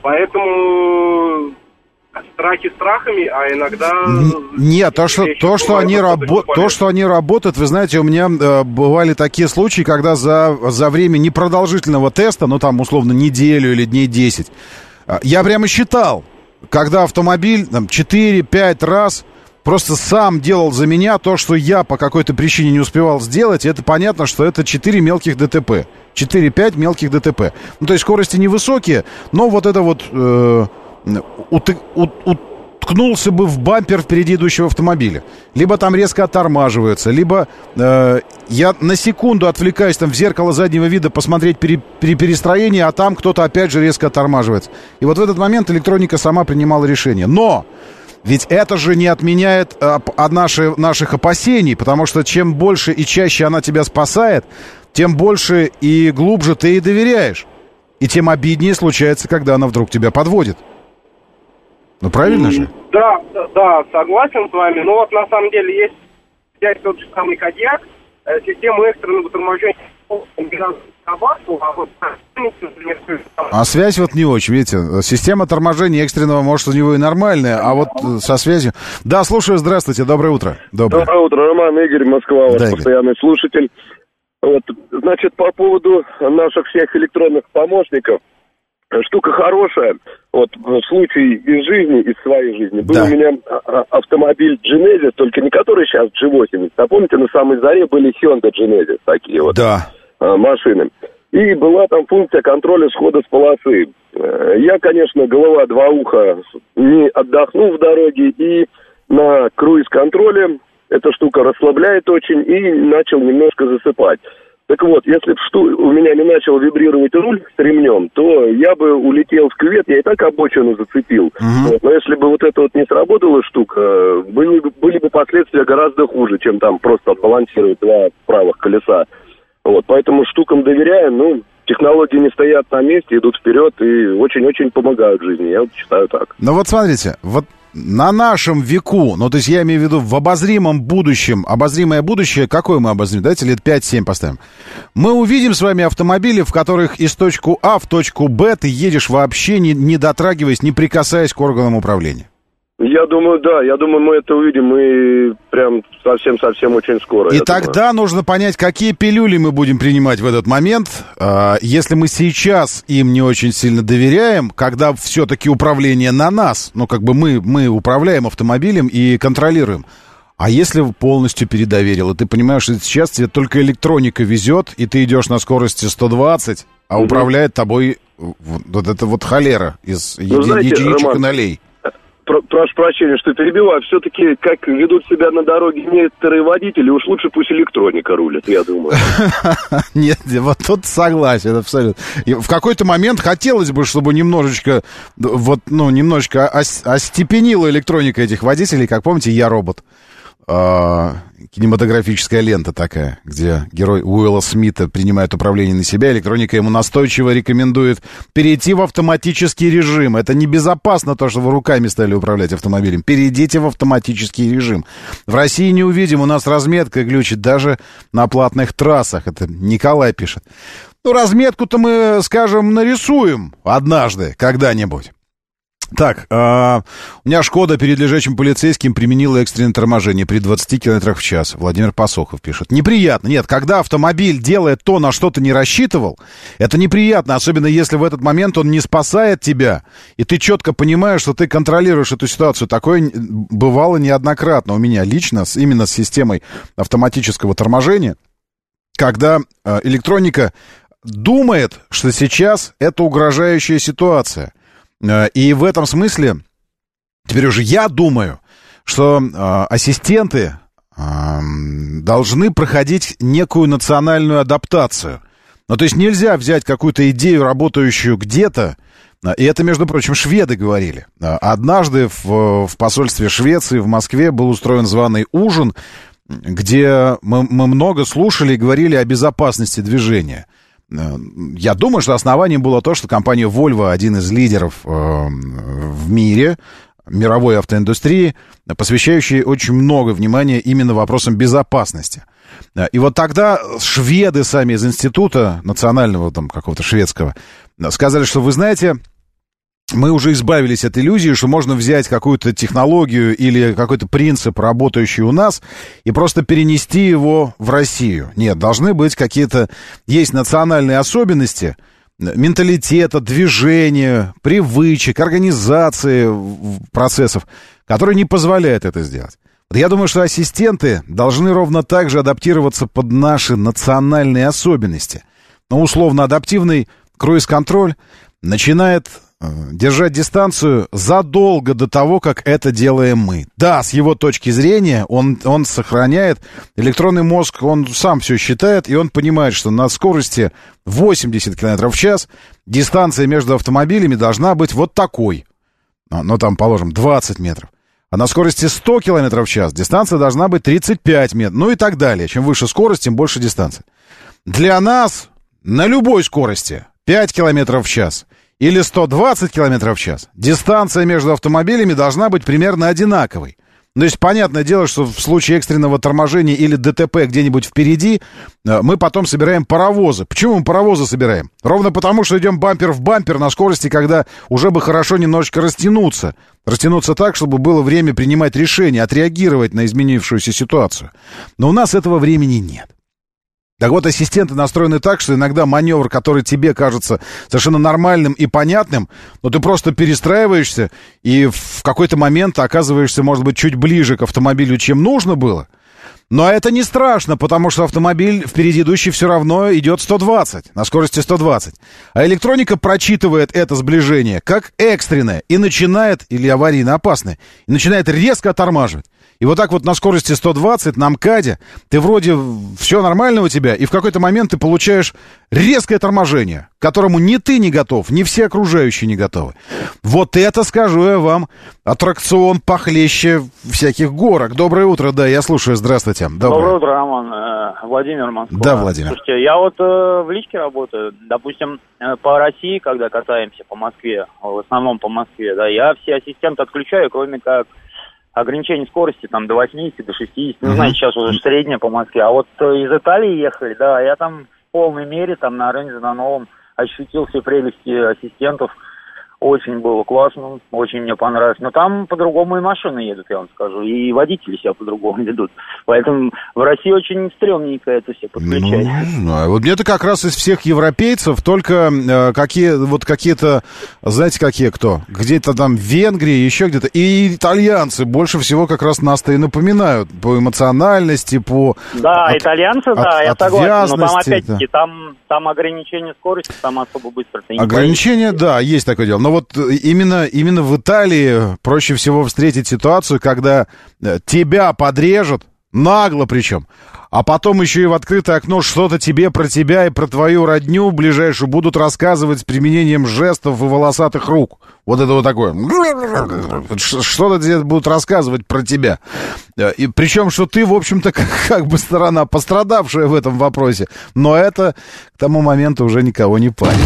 Поэтому страхи страхами, а иногда... Нет, то, что, то, что они рабо- то, что они работают, вы знаете, у меня э, бывали такие случаи, когда за, за время непродолжительного теста, ну там условно неделю или дней десять, э, я прямо считал, когда автомобиль там четыре-пять раз просто сам делал за меня то, что я по какой-то причине не успевал сделать, это понятно, что это четыре мелких ДТП. четыре-пять мелких ДТП. Ну, то есть скорости невысокие, но вот это вот э, ут, ут, уткнулся бы в бампер впереди идущего автомобиля. Либо там резко оттормаживается, либо э, я на секунду отвлекаюсь там в зеркало заднего вида посмотреть пере, пере, перестроение, а там кто-то опять же резко оттормаживается. И вот в этот момент электроника сама принимала решение. Но ведь это же не отменяет а, от наши, наших опасений, потому что чем больше и чаще она тебя спасает, тем больше и глубже ты ей доверяешь. И тем обиднее случается, когда она вдруг тебя подводит. Ну, правильно же? Да, да, да, согласен с вами. Но вот на самом деле есть взять тот же самый Кодиак, э, систему экстренного торможения а связь вот не очень, видите, система торможения экстренного, может, у него и нормальная, а вот со связью... Да, слушаю, здравствуйте, доброе утро. Доброе, доброе утро, Роман, Игорь, Москва, ваш да, постоянный Игорь. Слушатель. Вот, значит, по поводу наших всех электронных помощников, штука хорошая. Вот в случае из жизни, из своей жизни, был да. у меня автомобиль Genesis, только не который сейчас джи восемьдесят, а помните, на самой заре были Hyundai Genesis такие вот да. машины. И была там функция контроля схода с полосы. Я, конечно, голова два уха, не отдохнул в дороге, и на круиз-контроле эта штука расслабляет очень, и начал немножко засыпать. Так вот, если бы у меня не начал вибрировать руль с ремнем, то я бы улетел в кювет, я и так обочину зацепил. Uh-huh. Вот. Но если бы вот эта вот не сработала штука, были, были бы последствия гораздо хуже, чем там просто отбалансировать два правых колеса. Вот. Поэтому штукам доверяю, ну, технологии не стоят на месте, идут вперед и очень-очень помогают жизни. Я вот считаю так. Ну вот смотрите, вот на нашем веку, ну, то есть я имею в виду в обозримом будущем, обозримое будущее, какое мы обозрим? Давайте лет пять-семь поставим. Мы увидим с вами автомобили, в которых из точку А в точку Б ты едешь вообще не, не дотрагиваясь, не прикасаясь к органам управления. Я думаю, да, я думаю, мы это увидим и прям совсем-совсем очень скоро. И тогда думаю. нужно понять, какие пилюли мы будем принимать в этот момент. Если мы сейчас им не очень сильно доверяем, когда все-таки управление на нас, ну, как бы мы, мы управляем автомобилем и контролируем. А если полностью передоверил, и ты понимаешь, что сейчас тебе только электроника везет, и ты идешь на скорости сто двадцать, а mm-hmm. управляет тобой вот это вот холера из ну, еди- знаете, единичек Роман, и нолей. Прошу прощения, что перебиваю. Все-таки, как ведут себя на дороге некоторые водители, уж лучше пусть электроника рулит, я думаю. Нет, вот тут согласен, абсолютно. В какой-то момент хотелось бы, чтобы немножечко, вот, ну, немножечко остепенила электроника этих водителей. Как помните, «Я робот». Кинематографическая лента такая, где герой Уилла Смита принимает управление на себя, электроника ему настойчиво рекомендует перейти в автоматический режим. Это небезопасно, то, что вы руками стали управлять автомобилем. Перейдите в автоматический режим. В России не увидим, у нас разметка глючит даже на платных трассах. Это Николай пишет. Ну, разметку-то мы, скажем, нарисуем однажды, когда-нибудь. Так, э, у меня «Шкода» перед лежачим полицейским применила экстренное торможение при двадцати километрах в час. Владимир Посохов пишет. Неприятно. Нет, когда автомобиль делает то, на что ты не рассчитывал, это неприятно, особенно если в этот момент он не спасает тебя, и ты четко понимаешь, что ты контролируешь эту ситуацию. Такое бывало неоднократно у меня лично, именно с системой автоматического торможения, когда э, электроника думает, что сейчас это угрожающая ситуация. И в этом смысле, теперь уже я думаю, что э, ассистенты э, должны проходить некую национальную адаптацию. Ну, то есть нельзя взять какую-то идею, работающую где-то, и это, между прочим, шведы говорили. Однажды в, в посольстве Швеции в Москве был устроен званый ужин, где мы, мы много слушали и говорили о безопасности движения. Я думаю, что основанием было то, что компания Volvo, один из лидеров э, в мире, мировой автоиндустрии, посвящающий очень много внимания именно вопросам безопасности. И вот тогда шведы сами из института национального там какого-то шведского сказали, что вы знаете, мы уже избавились от иллюзии, что можно взять какую-то технологию или какой-то принцип, работающий у нас, и просто перенести его в Россию. Нет, должны быть какие-то... Есть национальные особенности менталитета, движения, привычек, организации процессов, которые не позволяют это сделать. Вот я думаю, что ассистенты должны ровно так же адаптироваться под наши национальные особенности. Ну, условно, адаптивный круиз-контроль начинает э, держать дистанцию задолго до того, как это делаем мы. Да, с его точки зрения он, он сохраняет, электронный мозг, он сам все считает, и он понимает, что на скорости восемьдесят километров в час дистанция между автомобилями должна быть вот такой. Ну, ну там, положим, двадцать метров. А на скорости сто километров в час дистанция должна быть тридцать пять метров. Ну и так далее. Чем выше скорость, тем больше дистанция. Для нас на любой скорости пять километров в час или сто двадцать километров в час дистанция между автомобилями должна быть примерно одинаковой. То есть, понятное дело, что в случае экстренного торможения или ДТП где-нибудь впереди мы потом собираем паровозы. Почему мы паровозы собираем? Ровно потому, что идем бампер в бампер на скорости, когда уже бы хорошо немножечко растянуться. Растянуться так, чтобы было время принимать решения, отреагировать на изменившуюся ситуацию. Но у нас этого времени нет. Так вот, ассистенты настроены так, что иногда маневр, который тебе кажется совершенно нормальным и понятным, но ты просто перестраиваешься и в какой-то момент оказываешься, может быть, чуть ближе к автомобилю, чем нужно было. Но это не страшно, потому что автомобиль впереди идущий все равно идет сто двадцать, на скорости сто двадцать. А электроника прочитывает это сближение как экстренное и начинает, или аварийно опасное, и начинает резко оттормаживать. И вот так вот на скорости сто двадцать на МКАДе ты вроде все нормально у тебя, и в какой-то момент ты получаешь резкое торможение, к которому ни ты не готов, ни все окружающие не готовы. Вот это, скажу я вам, аттракцион похлеще всяких горок. Доброе утро, да, я слушаю, здравствуйте. Доброе, Доброе утро, Роман. Владимир, Москва. Да, Владимир. Слушайте, я вот э, в личке работаю, допустим, э, по России, когда катаемся по Москве, в основном по Москве, да, я все ассистенты отключаю, кроме как ограничение скорости там до восьмидесяти, до шестидесяти, ну, знаете, сейчас уже средняя по Москве. А вот из Италии ехали, да, я там в полной мере там на рейнже на новом ощутил все прелести ассистентов. Очень было классно, очень мне понравилось. Но там по-другому и машины едут, я вам скажу, и водители себя по-другому ведут. Поэтому в России очень стрёмненько это все подключать. Ну, вот мне-то как раз из всех европейцев только э, какие, вот какие-то, знаете, какие кто? Где-то там в Венгрии, еще где-то. И итальянцы больше всего как раз нас-то и напоминают по эмоциональности, по... Да, от, итальянцы, да, от, я согласен. Но там опять-таки, да. там, там ограничение скорости, там особо быстро ты не Ограничение, поедешь. Да, есть такое дело. Но вот именно, именно в Италии проще всего встретить ситуацию, когда тебя подрежут, нагло причем, а потом еще и в открытое окно что-то тебе про тебя и про твою родню ближайшую будут рассказывать с применением жестов и волосатых рук. Вот это вот такое. Что-то тебе будут рассказывать про тебя. И причем, что ты, в общем-то, как, как бы сторона пострадавшая в этом вопросе. Но это к тому моменту уже никого не парит.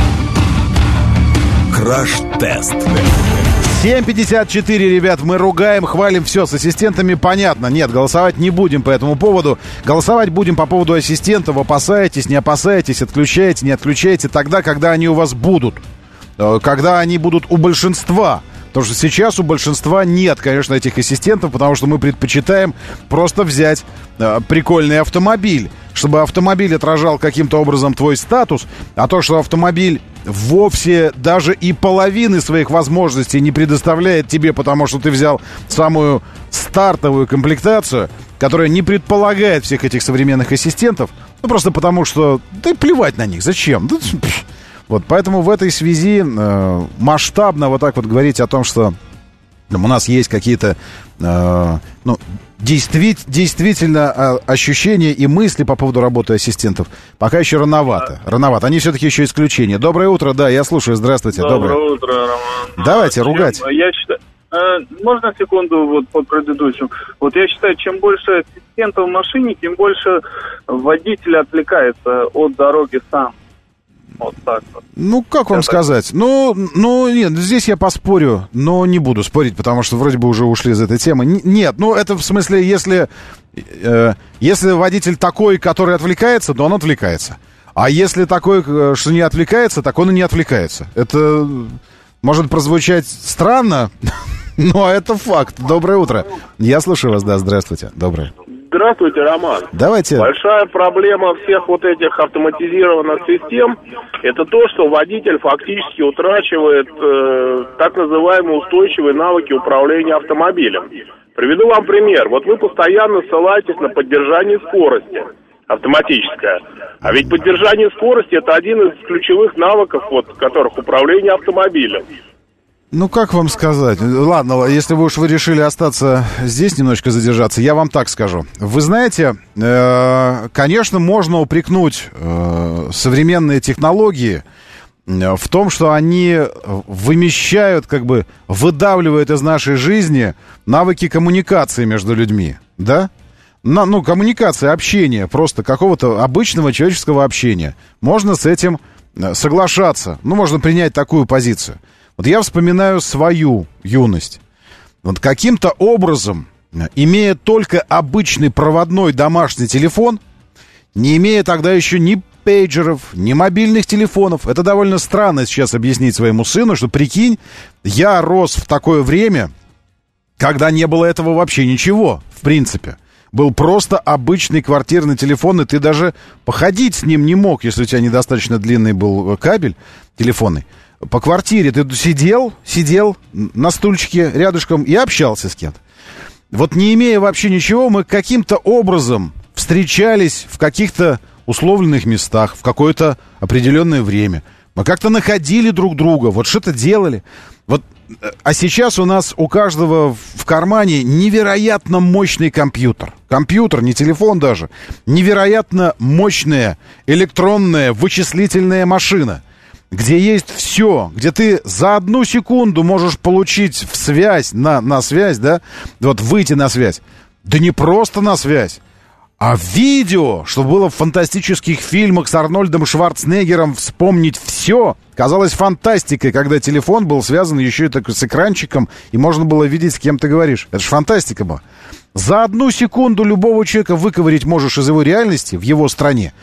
Краш-тест. семь пятьдесят четыре, ребят, мы ругаем, хвалим, все, с ассистентами понятно. Нет, голосовать не будем по этому поводу. Голосовать будем по поводу ассистентов. Опасаетесь, не опасаетесь, отключаете, не отключаете. Тогда, когда они у вас будут. Когда они будут у большинства. Потому что сейчас у большинства нет, конечно, этих ассистентов, потому что мы предпочитаем просто взять э, прикольный автомобиль, чтобы автомобиль отражал каким-то образом твой статус, а то, что автомобиль вовсе даже и половины своих возможностей не предоставляет тебе, потому что ты взял самую стартовую комплектацию, которая не предполагает всех этих современных ассистентов, ну просто потому что, да плевать на них, зачем? Вот, поэтому в этой связи э, масштабно вот так вот говорить о том, что там, у нас есть какие-то э, ну, действи- действительно э, ощущения и мысли по поводу работы ассистентов, пока еще рановато. Рановато. Они все-таки еще исключения. Доброе утро, да, я слушаю. Здравствуйте. Доброе, Доброе утро, Роман. Давайте, чем, ругать. Я считаю, э, можно секунду вот по предыдущему? Вот я считаю, чем больше ассистентов в машине, тем больше водитель отвлекается от дороги сам. Вот так вот. Ну, как вам Это... сказать? Ну, ну, нет, здесь я поспорю, но не буду спорить, потому что вроде бы уже ушли из этой темы. Н- нет, ну, это в смысле, если, э, если водитель такой, который отвлекается, то он отвлекается. А если такой, что не отвлекается, так он и не отвлекается. Это может прозвучать странно, но это факт. Доброе утро. Я слушаю вас, да, здравствуйте. Доброе. Здравствуйте, Роман. Давайте. Большая проблема всех вот этих автоматизированных систем – это то, что водитель фактически утрачивает э, так называемые устойчивые навыки управления автомобилем. Приведу вам пример. Вот вы постоянно ссылаетесь на поддержание скорости автоматическое. А ведь поддержание скорости — это один из ключевых навыков, вот, которых управление автомобилем. Ну, как вам сказать? Ладно, если вы уж вы решили остаться здесь, немножечко задержаться, я вам так скажу. Вы знаете, э, конечно, можно упрекнуть э, современные технологии в том, что они вымещают, как бы выдавливают из нашей жизни навыки коммуникации между людьми, да? На, ну, коммуникация, общение, просто какого-то обычного человеческого общения. Можно с этим соглашаться, ну, можно принять такую позицию. Вот я вспоминаю свою юность. Вот каким-то образом, имея только обычный проводной домашний телефон, не имея тогда еще ни пейджеров, ни мобильных телефонов, это довольно странно сейчас объяснить своему сыну, что, прикинь, я рос в такое время, когда не было этого вообще ничего, в принципе. Был просто обычный квартирный телефон, и ты даже походить с ним не мог, если у тебя недостаточно длинный был кабель телефонный. По квартире ты сидел, сидел на стульчике рядышком и общался с кем-то. Вот не имея вообще ничего, мы каким-то образом встречались в каких-то условленных местах, в какое-то определенное время. Мы как-то находили друг друга, вот что-то делали. Вот, а сейчас у нас у каждого в кармане невероятно мощный компьютер. Компьютер, не телефон даже. Невероятно мощная электронная вычислительная машина, где есть все, где ты за одну секунду можешь получить в связь, на, на связь, да, вот выйти на связь. Да не просто на связь, а видео, что было в фантастических фильмах с Арнольдом Шварценеггером, вспомнить все, казалось фантастикой, когда телефон был связан еще и так с экранчиком, и можно было видеть, с кем ты говоришь. Это же фантастика была. За одну секунду любого человека выковырять можешь из его реальности, в его стране,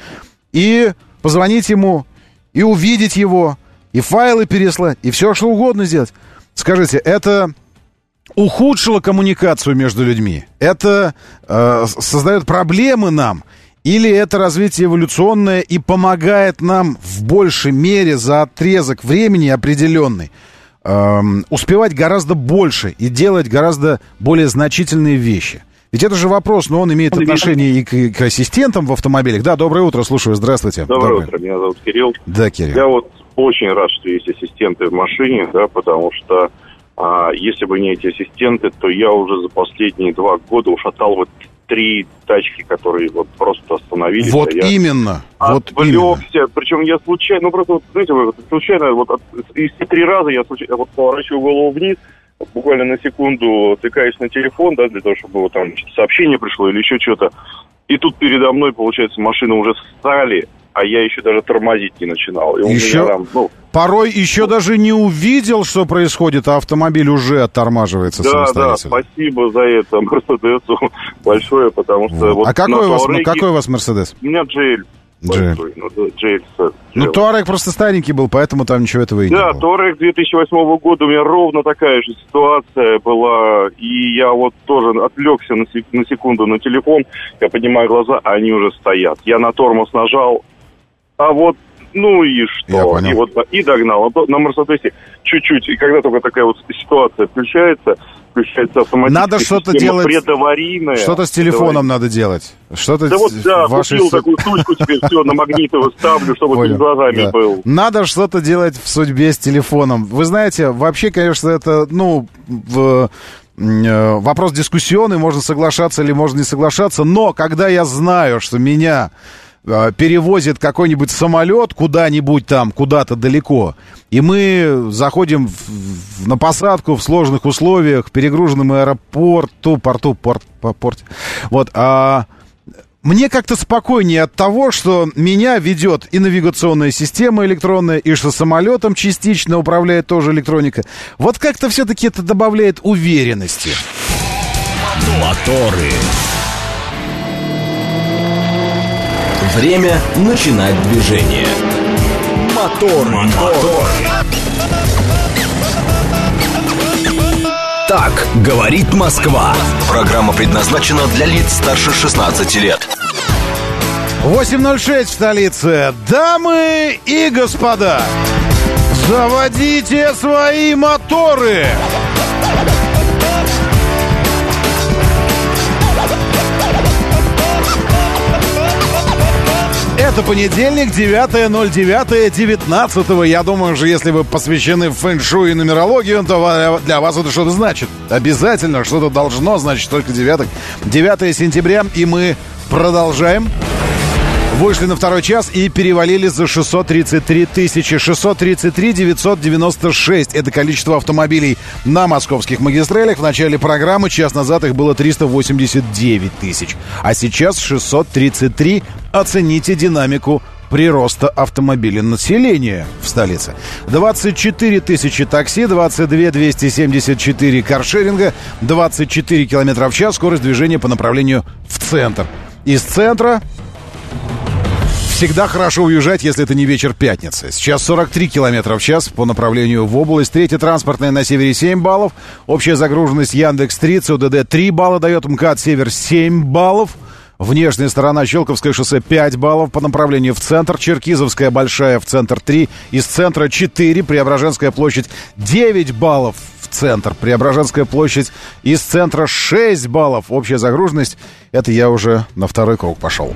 и позвонить ему, и увидеть его, и файлы переслать, и все, что угодно сделать. Скажите, это ухудшило коммуникацию между людьми? Это э, создает проблемы нам? Или это развитие эволюционное и помогает нам в большей мере за отрезок времени определенный э, успевать гораздо больше и делать гораздо более значительные вещи? Ведь это же вопрос, но он имеет отношение и к, и к ассистентам в автомобилях. Да, доброе утро, слушаю, здравствуйте. Доброе, доброе утро, меня зовут Кирилл. Да, Кирилл. Я вот очень рад, что есть ассистенты в машине, да, потому что а, если бы не эти ассистенты, то я уже за последние два года ушатал вот три тачки, которые вот просто остановились. Вот а я именно, вот отвлекся, именно. Причем я случайно, ну просто, вот, знаете, вот, случайно, вот от, из три раза я случайно вот, поворачиваю голову вниз, буквально на секунду тыкаюсь на телефон, да, для того, чтобы вот, там сообщение пришло или еще что-то. И тут передо мной, получается, машины уже встали, а я еще даже тормозить не начинал. И еще, там, ну, порой еще ну, даже не увидел, что происходит, а автомобиль уже оттормаживается да, самостоятельно. Да, спасибо за это Мерседесу большое, потому что... Вот. Вот а какой у, вас, Туареге... какой у вас Мерседес? У меня джи эл. Джи эл. Ну, джи эл. Ну, Туарек просто старенький был, поэтому там ничего этого и да, не было. Да, Туарек две тысячи восьмого года, у меня ровно такая же ситуация была, и я вот тоже отвлекся на, сек- на секунду на телефон, я поднимаю глаза, а они уже стоят. Я на тормоз нажал, а вот, ну и что? И вот и догнал. На Мерседесе чуть-чуть, и когда только такая вот ситуация включается, включается автоматическая надо что-то система делать, предаварийная. Что-то с телефоном надо делать. Что-то да вот, да, вашей... купил такую штучку, теперь все на магнитово ставлю, чтобы Понял, перед глазами да. был. Надо что-то делать в судьбе с телефоном. Вы знаете, вообще, конечно, это, ну, в... вопрос дискуссионный, можно соглашаться или можно не соглашаться, но когда я знаю, что меня перевозит какой-нибудь самолет куда-нибудь там, куда-то далеко, и мы заходим в, в, на посадку в сложных условиях, перегруженном аэропорту, порту, порт, порте, вот, а мне как-то спокойнее от того, что меня ведет и навигационная система электронная, и что самолетом частично управляет тоже электроника. Вот как-то все-таки это добавляет уверенности. Моторы. Время начинать движение. Мотор, мотор. Так говорит Москва. Программа предназначена для лиц старше шестнадцати лет. восемь ноль шесть в столице. Дамы и господа, заводите свои моторы. Это понедельник, девятое ноль девятое девятнадцатого. Я думаю, что если вы посвящены фэн-шуй и нумерологию, то для вас это что-то значит. Обязательно что-то должно значить, только девяток. девятое сентября, и мы продолжаем. Вышли на второй час и перевалили за шестьсот тридцать три тысячи. шестьсот тридцать три девятьсот девяносто шесть. Это количество автомобилей на московских магистралях. В начале программы, час назад, их было триста восемьдесят девять тысяч. А сейчас шестьсот тридцать три. Оцените динамику прироста автомобиленаселения в столице. двадцать четыре тысячи такси, двадцать два двести семьдесят четыре каршеринга, двадцать четыре километра в час скорость движения по направлению в центр. Из центра всегда хорошо уезжать, если это не вечер пятницы. Сейчас сорок три километра в час по направлению в область. Третья транспортная на севере семь баллов. Общая загруженность Яндекс.три, ЦУДД три балла дает. МКАД Север семь баллов. Внешняя сторона Щелковское шоссе пять баллов по направлению в центр. Черкизовская Большая в центр три. Из центра четыре. Преображенская площадь девять баллов в центр. Преображенская площадь из центра шесть баллов. Общая загруженность. Это я уже на второй круг пошел.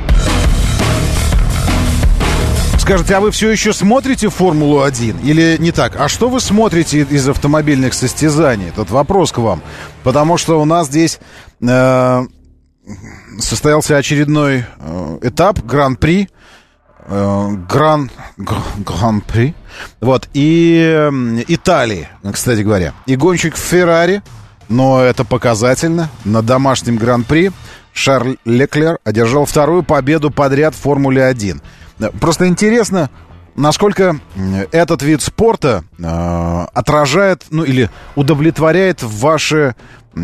Скажите, а вы все еще смотрите Формулу один или не так? А что вы смотрите из автомобильных состязаний? Тут вопрос к вам. Потому что у нас здесь э, состоялся очередной э, этап Гран-при. Э, Гран, Гран-при. Вот. И э, Италии, кстати говоря. И гонщик Феррари, но это показательно, на домашнем Гран-при Шарль Леклер одержал вторую победу подряд в Формуле один. Просто интересно, насколько этот вид спорта э, отражает, ну или удовлетворяет ваши,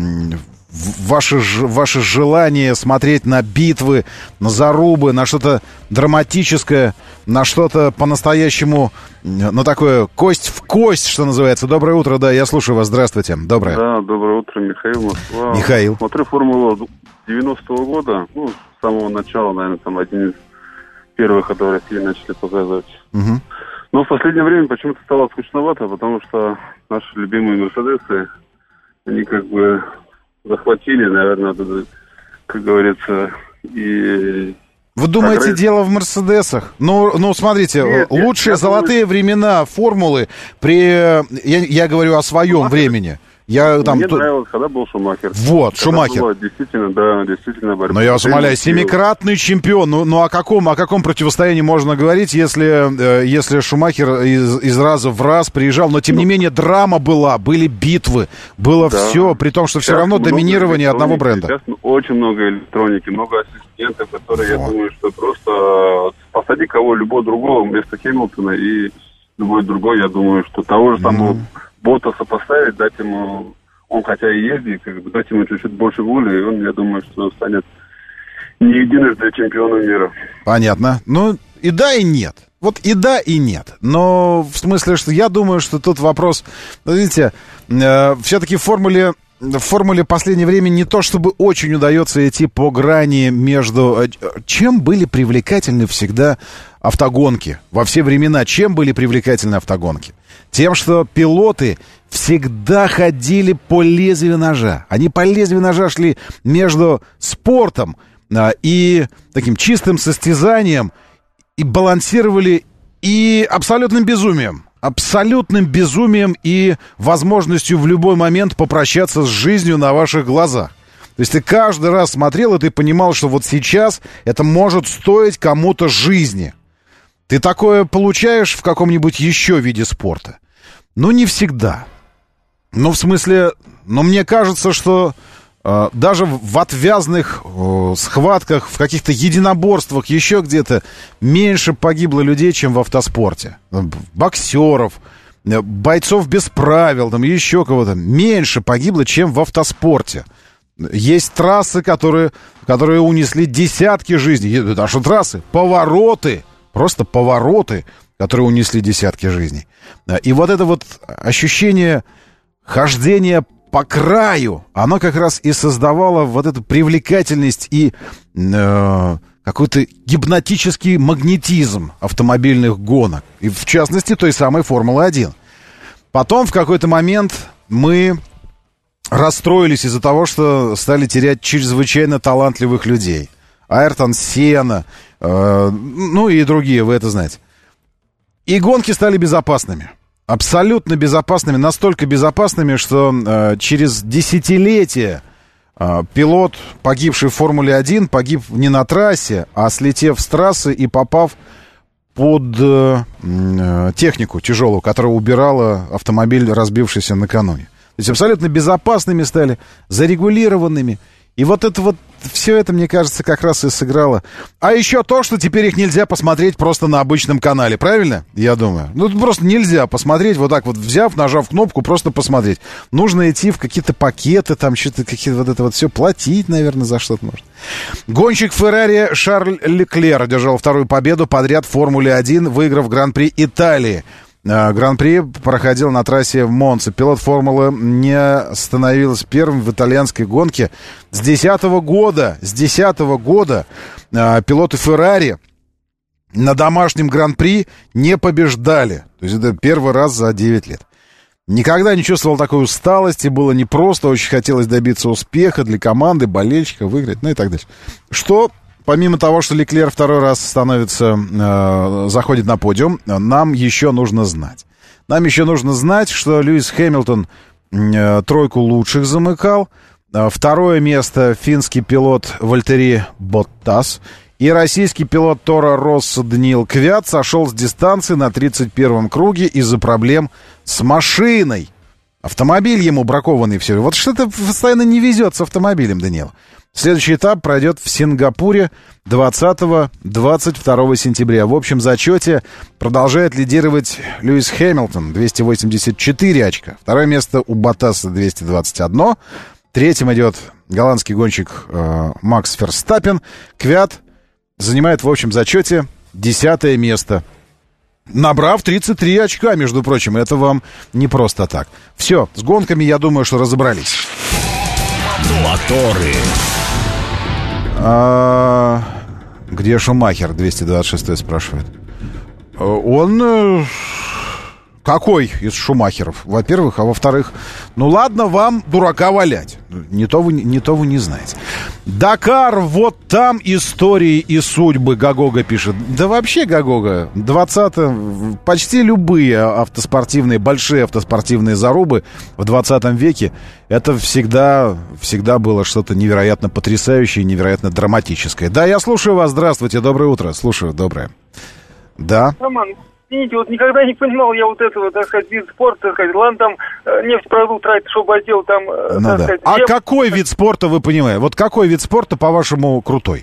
ваши, ваши желания смотреть на битвы, на зарубы, на что-то драматическое, на что-то по-настоящему, ну такое кость в кость, что называется. Доброе утро, да, я слушаю вас, здравствуйте. Доброе. Да, доброе утро, Михаил, Москва. Михаил. Смотрю Формулу девяностого года, ну, с самого начала, наверное, там один из первых, которые в России начали показывать. Угу. Но в последнее время почему-то стало скучновато, потому что наши любимые Мерседесы, они как бы захватили, наверное, как говорится, и... Вы думаете, прогресс... дело в Мерседесах? Ну, ну смотрите, нет, лучшие нет, золотые думаю... времена Формулы при... Я, я говорю о своем Шумахер. времени. Я, там, Мне то... нравилось, когда был Шумахер. Вот, когда Шумахер. Было действительно, да, действительно борьба. Но я вас умоляю, семикратный чемпион. Ну, ну о, каком, о каком противостоянии можно говорить, если, э, если Шумахер из, из раза в раз приезжал? Но, тем ну, не менее, драма была, были битвы, было да. все, при том, что сейчас все равно доминирование одного бренда. Сейчас очень много электроники, много ассистентов, которые, вот. я думаю, что просто посади кого, любого другого вместо Хэмилтона, и любой другой, я думаю, что того же самого... Mm. Боттаса поставить, дать ему, он хотя и ездит, как бы дать ему чуть-чуть больше воли, и он, я думаю, что станет не единожды чемпионом мира. Понятно. Ну, и да, и нет. Вот и да, и нет. Но в смысле, что я думаю, что тут вопрос, видите, э, все-таки в формуле, в формуле в последнее время не то, чтобы очень удается идти по грани между... Чем были привлекательны всегда автогонки во все времена? Чем были привлекательны автогонки? Тем, что пилоты всегда ходили по лезвию ножа. Они по лезвию ножа шли между спортом а, и таким чистым состязанием, и балансировали и абсолютным безумием. Абсолютным безумием и возможностью в любой момент попрощаться с жизнью на ваших глазах. То есть ты каждый раз смотрел, и ты понимал, что вот сейчас это может стоить кому-то жизни. Ты такое получаешь в каком-нибудь еще виде спорта? Ну, не всегда. Ну, в смысле, ну, мне кажется, что э, даже в отвязных э, схватках, в каких-то единоборствах, еще где-то меньше погибло людей, чем в автоспорте. Боксеров, бойцов без правил, там еще кого-то. Меньше погибло, чем в автоспорте. Есть трассы, которые, которые унесли десятки жизней. А что трассы? Повороты. Просто повороты, которые унесли десятки жизней. И вот это вот ощущение хождения по краю, оно как раз и создавало вот эту привлекательность и э, какой-то гипнотический магнетизм автомобильных гонок. И в частности той самой Формулы один. Потом в какой-то момент мы расстроились из-за того, что стали терять чрезвычайно талантливых людей. Айртон Сенна, э, ну и другие, вы это знаете. И гонки стали безопасными. Абсолютно безопасными, настолько безопасными, что э, через десятилетия э, пилот, погибший в Формуле один, погиб не на трассе, а слетев с трассы и попав под э, э, технику тяжелую, которая убирала автомобиль, разбившийся накануне. То есть абсолютно безопасными стали, зарегулированными. И вот это вот, все это, мне кажется, как раз и сыграло. А еще то, что теперь их нельзя посмотреть просто на обычном канале, правильно? Я думаю. Ну, просто нельзя посмотреть, вот так вот взяв, нажав кнопку, просто посмотреть. Нужно идти в какие-то пакеты, там что-то, какие-то вот это вот все, платить, наверное, за что-то можно. Гонщик Феррари Шарль Леклер одержал вторую победу подряд в Формуле один, выиграв Гран-при Италии. Гран-при проходил на трассе в Монце. Пилот Формулы не становился первым в итальянской гонке. С десятого года, с десятого года пилоты Феррари на домашнем Гран-при не побеждали. То есть это первый раз за девять лет. Никогда не чувствовал такой усталости, было непросто, очень хотелось добиться успеха для команды, болельщиков, выиграть, ну и так далее. Что... Помимо того, что Леклер второй раз становится, э, заходит на подиум, нам еще нужно знать. Нам еще нужно знать, что Льюис Хэмилтон э, тройку лучших замыкал. Э, второе место финский пилот Вальтери Боттас. И российский пилот Торо Россо Даниил Квят сошел с дистанции на тридцать первом круге из-за проблем с машиной. Автомобиль ему бракованный все. Вот что-то постоянно не везет с автомобилем, Даниил. Следующий этап пройдет в Сингапуре двадцатого-двадцать второго сентября. В общем зачете продолжает лидировать Льюис Хэмилтон, двести восемьдесят четыре очка. Второе место у Боттаса двести двадцать один. Третьим идет голландский гонщик э, Макс Ферстаппен. Квят занимает в общем зачете десятое место. Набрав тридцать три очка, между прочим. Это вам не просто так. Все, с гонками, я думаю, что разобрались. Моторы. А, где Шумахер, двести двадцать шестой спрашивает. Он... Какой из Шумахеров? Во-первых, а во-вторых, ну ладно вам дурака валять. Не то вы не, то вы не знаете. Дакар, вот там истории и судьбы, Гагога пишет. Да вообще, Гагога, двадцатом, почти любые автоспортивные, большие автоспортивные зарубы в двадцатом веке, это всегда, всегда было что-то невероятно потрясающее, невероятно драматическое. Да, я слушаю вас, здравствуйте, доброе утро, слушаю, доброе. Да. Роман, извините, вот никогда не понимал я вот этого, так сказать, вид спорта, так сказать, ладно, там э, нефтепродукт тратит, чтобы отдел там, э, ну, так да. сказать... А зем... какой вид спорта вы понимаете? Вот какой вид спорта, по-вашему, крутой?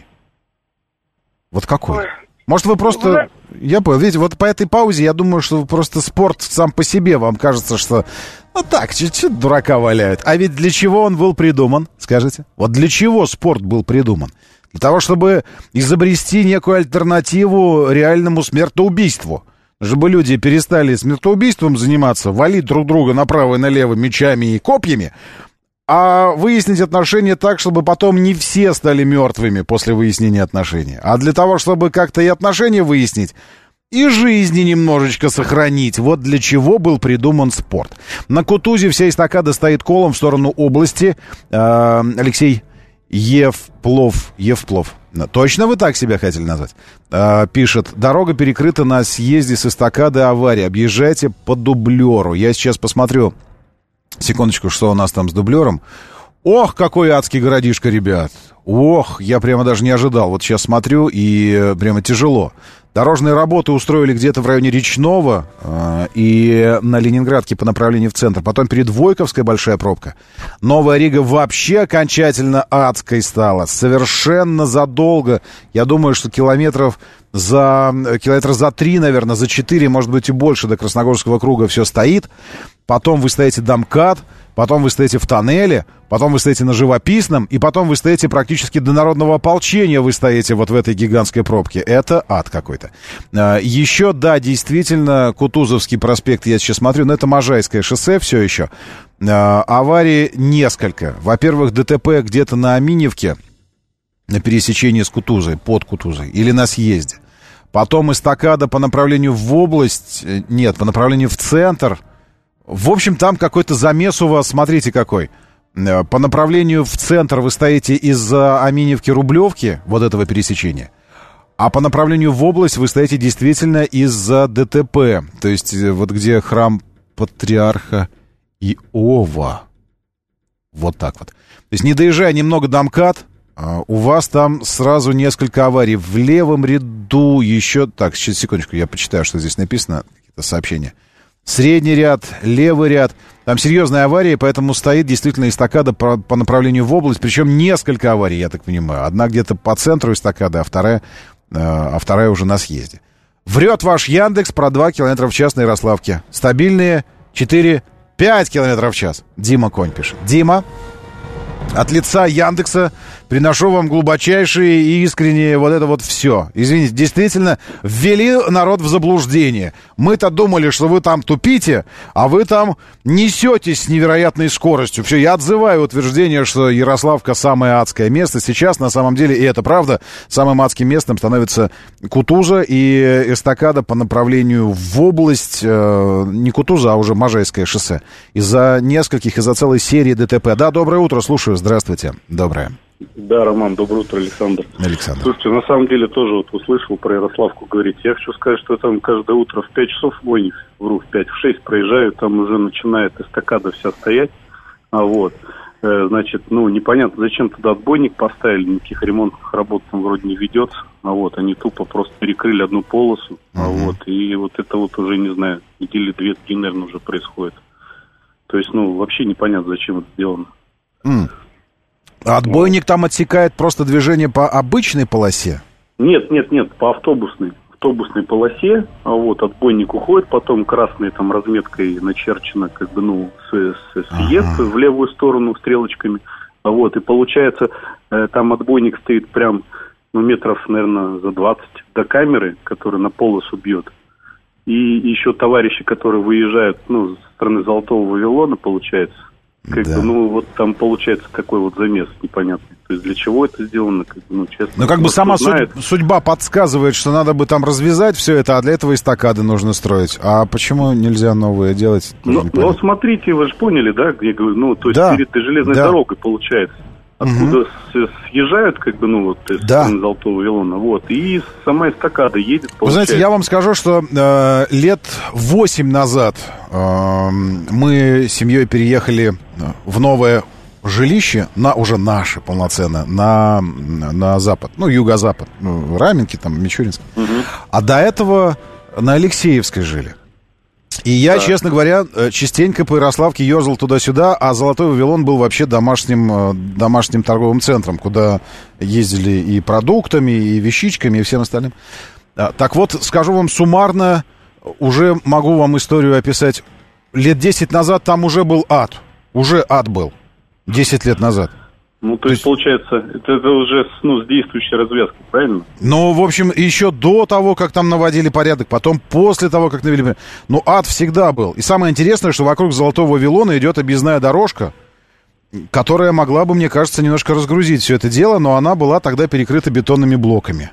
Вот какой? Ой. Может, вы просто... Вы... Я понял, видите, вот по этой паузе я думаю, что просто спорт сам по себе, вам кажется, что... Ну так, чуть-чуть дурака валяют. А ведь для чего он был придуман, скажите? Вот для чего спорт был придуман? Для того, чтобы изобрести некую альтернативу реальному смертоубийству. Чтобы люди перестали смертоубийством заниматься, валить друг друга направо и налево мечами и копьями, а выяснить отношения так, чтобы потом не все стали мертвыми после выяснения отношений. А для того, чтобы как-то и отношения выяснить, и жизни немножечко сохранить. Вот для чего был придуман спорт. На Кутузе вся эстакада стоит колом в сторону области. Э, Алексей Евплов, Евплов. Точно вы так себя хотели назвать? А, пишет, дорога перекрыта на съезде с эстакады, авария. Объезжайте по дублеру. Я сейчас посмотрю, секундочку, что у нас там с дублером. Ох, какой адский городишко, ребят. Ох, я прямо даже не ожидал. Вот сейчас смотрю, и прямо тяжело. Дорожные работы устроили где-то в районе Речного э, и на Ленинградке по направлению в центр. Потом перед Войковской большая пробка. Новая Рига вообще окончательно адской стала. Совершенно задолго. Я думаю, что километров за, километра за три, наверное, за четыре, может быть и больше до Красногорского круга все стоит. Потом вы стоите до МКАД. Потом вы стоите в тоннеле, потом вы стоите на Живописном, и потом вы стоите практически до Народного ополчения, вы стоите вот в этой гигантской пробке. Это ад какой-то. Еще, да, действительно, Кутузовский проспект, я сейчас смотрю, но это Можайское шоссе все еще. Аварии несколько. Во-первых, ДТП где-то на Аминьевке, на пересечении с Кутузой, под Кутузой, или на съезде. Потом эстакада по направлению в область, нет, по направлению в центр. В общем, там какой-то замес у вас, смотрите какой. По направлению в центр вы стоите из-за Аминьевки-Рублевки, вот этого пересечения. А по направлению в область вы стоите действительно из-за ДТП. То есть вот где храм Патриарха Иова. Вот так вот. То есть не доезжая немного до МКАД, у вас там сразу несколько аварий. В левом ряду еще... Так, сейчас, секундочку, я почитаю, что здесь написано. Какие-то сообщения. Средний ряд, левый ряд. Там серьезная авария, поэтому стоит действительно эстакада по, по направлению в область. Причем несколько аварий, я так понимаю. Одна где-то по центру эстакады, а вторая, э, а вторая уже на съезде. Врет ваш Яндекс про два километра в час на Ярославке. Стабильные четыре-пять километров в час. Дима Конь пишет. Дима, от лица Яндекса приношу вам глубочайшие и искренние вот это вот все. Извините, действительно, ввели народ в заблуждение. Мы-то думали, что вы там тупите, а вы там несетесь с невероятной скоростью. Все, я отзываю утверждение, что Ярославка самое адское место. Сейчас, на самом деле, и это правда, самым адским местом становится Кутуза и эстакада по направлению в область, э, не Кутуза, а уже Можайское шоссе. Из-за нескольких, из-за целой серии ДТП. Да, доброе утро, слушаю, здравствуйте. Доброе. Да, Роман, доброе утро, Александр. Александр. Слушайте, на самом деле тоже вот услышал про Ярославку говорить. Я хочу сказать, что там каждое утро в пять часов, ой, вру, в пять, в шесть проезжаю, там уже начинает эстакада вся стоять. А вот, э, значит, ну, непонятно, зачем туда отбойник поставили, никаких ремонтных работ там вроде не ведется. А вот, они тупо просто перекрыли одну полосу. Uh-huh. А вот, и вот это вот уже, не знаю, недели две-три, наверное, уже происходит. То есть, ну, вообще непонятно, зачем это сделано. Mm. Отбойник там отсекает просто движение по обычной полосе? Нет, нет, нет, по автобусной. Автобусной полосе, а вот отбойник уходит, потом красной там разметкой начерчено, как бы, ну, съезд ага. в левую сторону стрелочками. А вот, и получается, э, там отбойник стоит прям, ну, метров, наверное, за двадцать до камеры, которая на полосу бьет. И еще товарищи, которые выезжают, ну, со стороны Золотого Вавилона, получается, как да. бы, ну, вот там получается такой вот замес непонятный. То есть для чего это сделано, как бы, ну, честно. Ну, как бы сама судь, судьба подсказывает, что надо бы там развязать все это, а для этого эстакады нужно строить. А почему нельзя новые делать? Ну, ну смотрите, вы же поняли, да, где, ну, то есть да. перед железной да. дорогой получается. Откуда угу. съезжают, как бы, ну, вот, из да. Золотого Вавилона, вот, и сама эстакада едет, получается. Вы знаете, я вам скажу, что э, лет восемь назад э, мы с семьей переехали в новое жилище, на, уже наше полноценно, на, на запад, ну, юго-запад, ну, Раменки, там, Мичуринск. Угу. А до этого на Алексеевской жили. И я, да. честно говоря, частенько по Ярославке ерзал туда-сюда, а Золотой Вавилон был вообще домашним, домашним торговым центром, куда ездили и продуктами, и вещичками, и всем остальным. Так вот, скажу вам суммарно, уже могу вам историю описать. Лет десять назад там уже был ад. Уже ад был. десять лет назад. Ну, то, то есть, получается, это, это уже ну, с действующей развязкой, правильно? Ну, в общем, еще до того, как там наводили порядок, потом после того, как навели порядок. Ну, ад всегда был. И самое интересное, что вокруг Золотого Вавилона идет объездная дорожка, которая могла бы, мне кажется, немножко разгрузить все это дело, но она была тогда перекрыта бетонными блоками.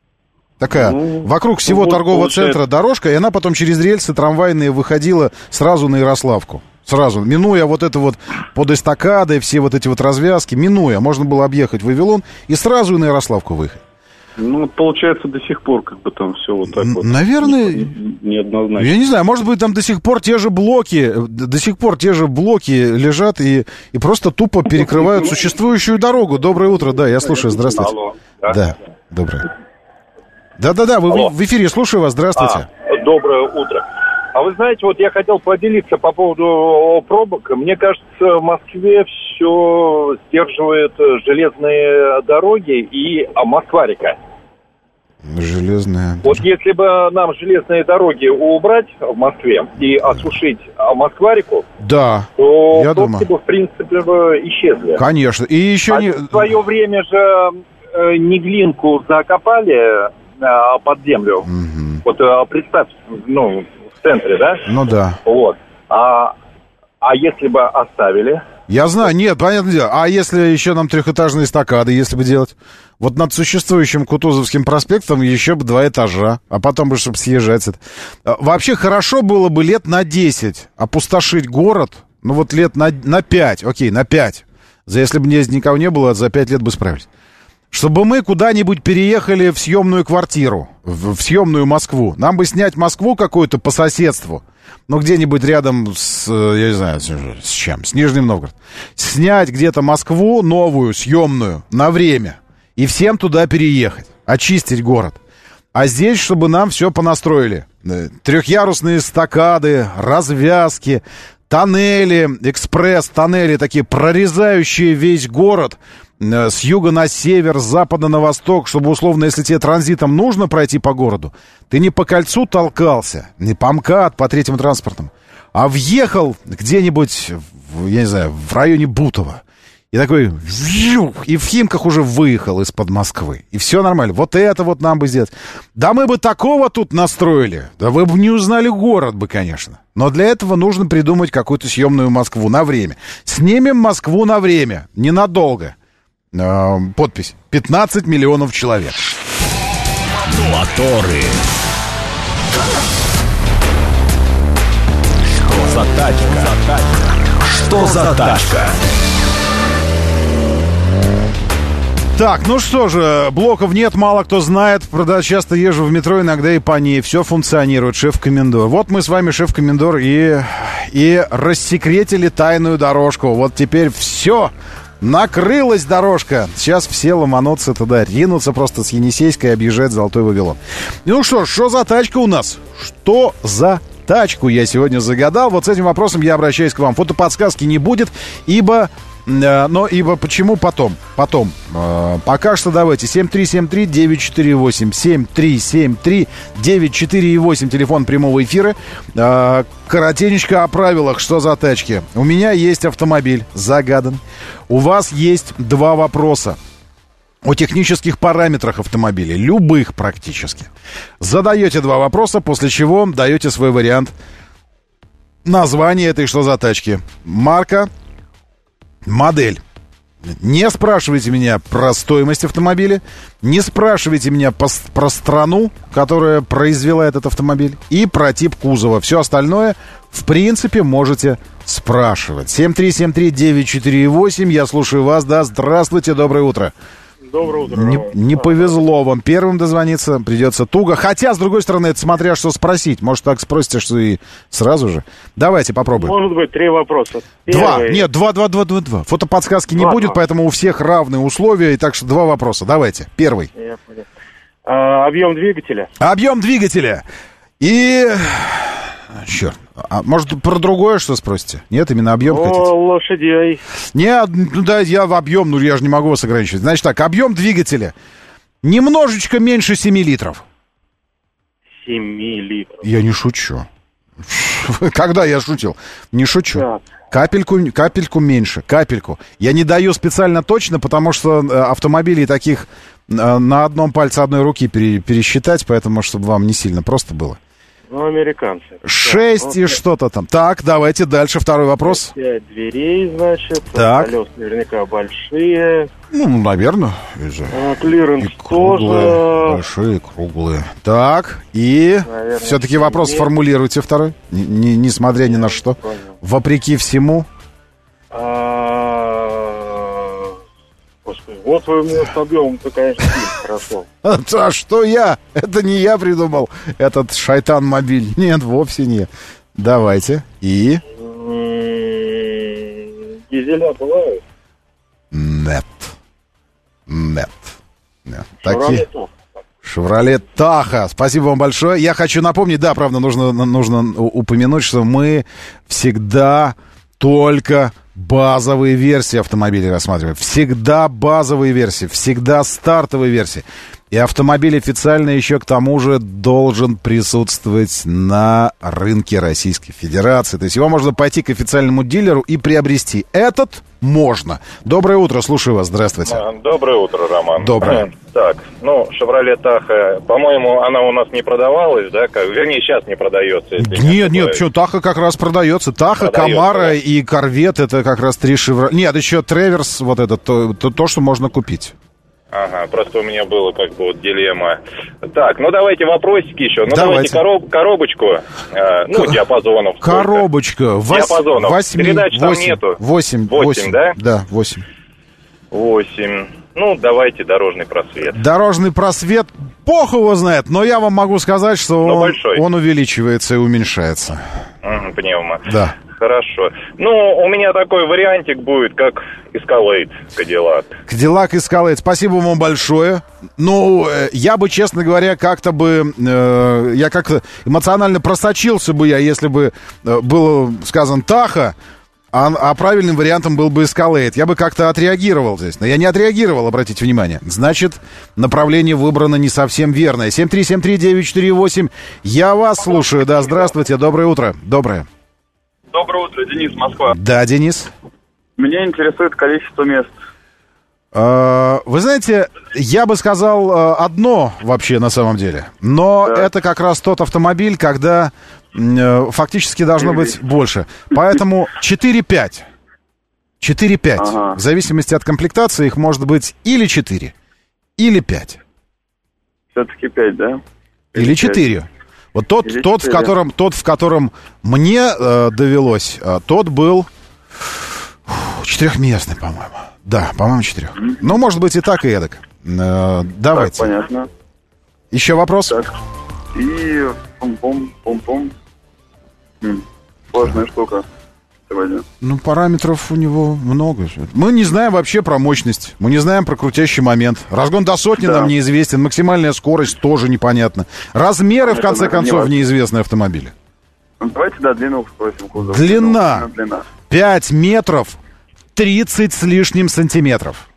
Такая, ну, вокруг всего ну, торгового получается... центра дорожка, и она потом через рельсы трамвайные выходила сразу на Ярославку. Сразу, минуя вот это вот под эстакадой, все вот эти вот развязки, минуя, можно было объехать Вавилон и сразу и на Ярославку выехать. Ну, получается, до сих пор как бы там все вот так вот. Наверное, неоднозначно. Я не знаю, может быть, там до сих пор те же блоки, до сих пор те же блоки лежат и, и просто тупо перекрывают существующую дорогу. Доброе утро, да, я слушаю, здравствуйте. Алло. Да, да доброе. Да-да-да, вы Алло. в эфире, слушаю вас, здравствуйте. А, доброе утро. А вы знаете, вот я хотел поделиться по поводу пробок. Мне кажется, в Москве все сдерживает железные дороги и Москва-река. Железная. Вот если бы нам железные дороги убрать в Москве и осушить Москва-реку, да, то я пробки бы, в принципе, бы исчезли. Конечно. И еще а не... в свое время же Неглинку закопали под землю. Угу. Вот представь, ну... в центре, да? Ну да. Вот. А, а если бы оставили? Я знаю, нет, понятное дело. А если еще нам трехэтажные эстакады, если бы делать? Вот над существующим Кутузовским проспектом еще бы два этажа, а потом бы, чтобы съезжать. Вообще хорошо было бы лет на десять опустошить город, ну вот лет на, на пять, окей, на пять. За, если бы здесь никого не было, за пять лет бы справились. чтобы мы куда-нибудь переехали в съемную квартиру, в, в съемную Москву. Нам бы снять Москву какую-то по соседству, ну, где-нибудь рядом с, я не знаю, с чем, с Нижним Новгородом. Снять где-то Москву новую, съемную, на время. И всем туда переехать, очистить город. А здесь, чтобы нам все понастроили. Трехъярусные эстакады, развязки, тоннели, экспресс-тоннели такие, прорезающие весь город с юга на север, с запада на восток, чтобы, условно, если тебе транзитом нужно пройти по городу, ты не по кольцу толкался, не по МКАД, по третьему транспортному, а въехал где-нибудь, в, я не знаю, в районе Бутова. И такой, и в Химках уже выехал из-под Москвы. И все нормально. Вот это вот нам бы сделать. Да мы бы такого тут настроили. Да вы бы не узнали город бы, конечно. Но для этого нужно придумать какую-то съемную Москву на время. Снимем Москву на время. Ненадолго. Э, подпись. пятнадцать миллионов человек. Моторы. Что за тачка? Что за тачка? Так, ну что же, блоков нет, мало кто знает. Правда, часто езжу в метро, иногда и по ней. Все функционирует, шеф-комендор. Вот мы с вами, шеф-комендор, и, и рассекретили тайную дорожку. Вот теперь все, накрылась дорожка. Сейчас все ломанутся туда, ринутся просто с Енисейской объезжать Золотой Вавилон. Ну что ж, что за тачка у нас? Что за тачку я сегодня загадал? Вот с этим вопросом я обращаюсь к вам. Фотоподсказки не будет, ибо... Но ибо почему потом? Потом. Э, пока что давайте. семь три семь три девять четыре восемь. семь три семь три девять четыре восемь. Телефон прямого эфира. Э, коротенечко о правилах. Что за тачки? У меня есть автомобиль. Загадан. У вас есть два вопроса. О технических параметрах автомобиля. Любых практически. Задаете два вопроса, после чего даете свой вариант названия этой что за тачки. Марка. Модель. Не спрашивайте меня про стоимость автомобиля, не спрашивайте меня по, про страну, которая произвела этот автомобиль, и про тип кузова. Все остальное, в принципе, можете спрашивать. семь три семь три девять четыре восемь, я слушаю вас, да, здравствуйте, доброе утро. Доброе утро. Не, не повезло вам первым дозвониться, придется туго. Хотя, с другой стороны, это смотря что спросить. Может, так спросите, что и сразу же. Давайте попробуем. Может быть, три вопроса. Два. Нет, два, два, два, два, два. Фотоподсказки не будет, поэтому у всех равные условия. И так что два вопроса. Давайте. Первый. Я понял. А, объем двигателя. Объем двигателя. И... Черт. А может, про другое что спросите? Нет, именно объем О, хотите? лошадей. Нет, ну да, я в объем, ну я же не могу вас ограничивать. Значит так, объем двигателя немножечко меньше семи литров. Семи литров. Я не шучу. Когда я шутил? Не шучу. Капельку, капельку меньше, капельку. Я не даю специально точно, потому что автомобилей таких на одном пальце одной руки пересчитать, поэтому, чтобы вам не сильно просто было. Ну, американцы. Шесть да, и вот, что-то там. Так, давайте дальше, второй вопрос. Пять дверей, значит. Так. Колеса наверняка большие. Ну, наверное. А, клиренс и круглые, тоже. Большие, круглые. Так, и наверное, все-таки вопрос нет. Формулируйте второй. Не, не, несмотря ни на что. Понял. Вопреки всему. А... Господи, вот вы мне с объемом-то, конечно, хорошо. А что я? Это не я придумал этот шайтан-мобиль. Нет, вовсе не. Давайте. И? Дизеля бывают? Нет. Нет. Нет. Такие... Шевроле Таха. Спасибо вам большое. Я хочу напомнить, да, правда, нужно, нужно упомянуть, что мы всегда только... базовые версии автомобилей рассматриваем. Всегда базовые версии, всегда стартовые версии. И автомобиль официально еще к тому же должен присутствовать на рынке Российской Федерации. То есть его можно пойти к официальному дилеру и приобрести. Этот можно. Доброе утро, слушаю вас, здравствуйте. Доброе утро, Роман. Доброе. Так, ну, Chevrolet Tahoe, по-моему, она у нас не продавалась, да? Как, вернее, сейчас не продается. Нет, нет, почему? Таха как раз продается. Таха, Камара и Корвет, это как раз три Chevrolet. Нет, еще Треверс, вот это, то, то, то, что можно купить. Ага, просто у меня было как бы вот дилемма. Так, ну давайте вопросики еще. Ну давайте, давайте короб, коробочку, э, ну, К- диапазонов. Коробочка. Вось... Диапазонов. Восьми... Передач там восемь. нету. Восемь. Восемь, да? Да, восемь. Восемь. Ну, давайте дорожный просвет. Дорожный просвет, бог его знает, но я вам могу сказать, что он, он увеличивается и уменьшается. Угу, пневмо. Да. Хорошо. Ну, у меня такой вариантик будет, как Escalade Cadillac. Cadillac Escalade. Спасибо вам большое. Ну, я бы, честно говоря, как-то бы... Э, я как-то эмоционально просочился бы я, если бы э, было сказано Tahoe, а, а правильным вариантом был бы Escalade. Я бы как-то отреагировал здесь. Но я не отреагировал, обратите внимание. Значит, направление выбрано не совсем верное. семь три семь три девять четыре восемь. Я вас слушаю. Да, здравствуйте. Доброе утро. Доброе. Доброе утро, Денис, Москва. Да, Денис. Меня интересует количество мест. Вы знаете, я бы сказал одно вообще на самом деле. Но да. Это как раз тот автомобиль, когда фактически должно быть больше. Поэтому четыре-пять. четыре-пять. Ага. В зависимости от комплектации их может быть или четыре, или пять. Все-таки пять, да? Или четыре. Вот тот, тот, в котором, тот, в котором мне э, довелось, э, тот был четырехместный, по-моему. Да, по-моему, четырех. Mm-hmm. Ну, может быть, и так, и эдак. Э, давайте. Так, понятно. Еще вопрос? Так. И пум-пум-пум-пум. М-м. Сложная штука. Сегодня. Ну, параметров у него много. Мы не знаем вообще про мощность. Мы не знаем про крутящий момент. Разгон до сотни да. нам неизвестен. Максимальная скорость тоже непонятна. Размеры, это в конце концов, не неизвестны автомобиля. Ну, давайте, да, длину спросим. Кузов. Длина. Длина. пять метров тридцать с лишним сантиметров.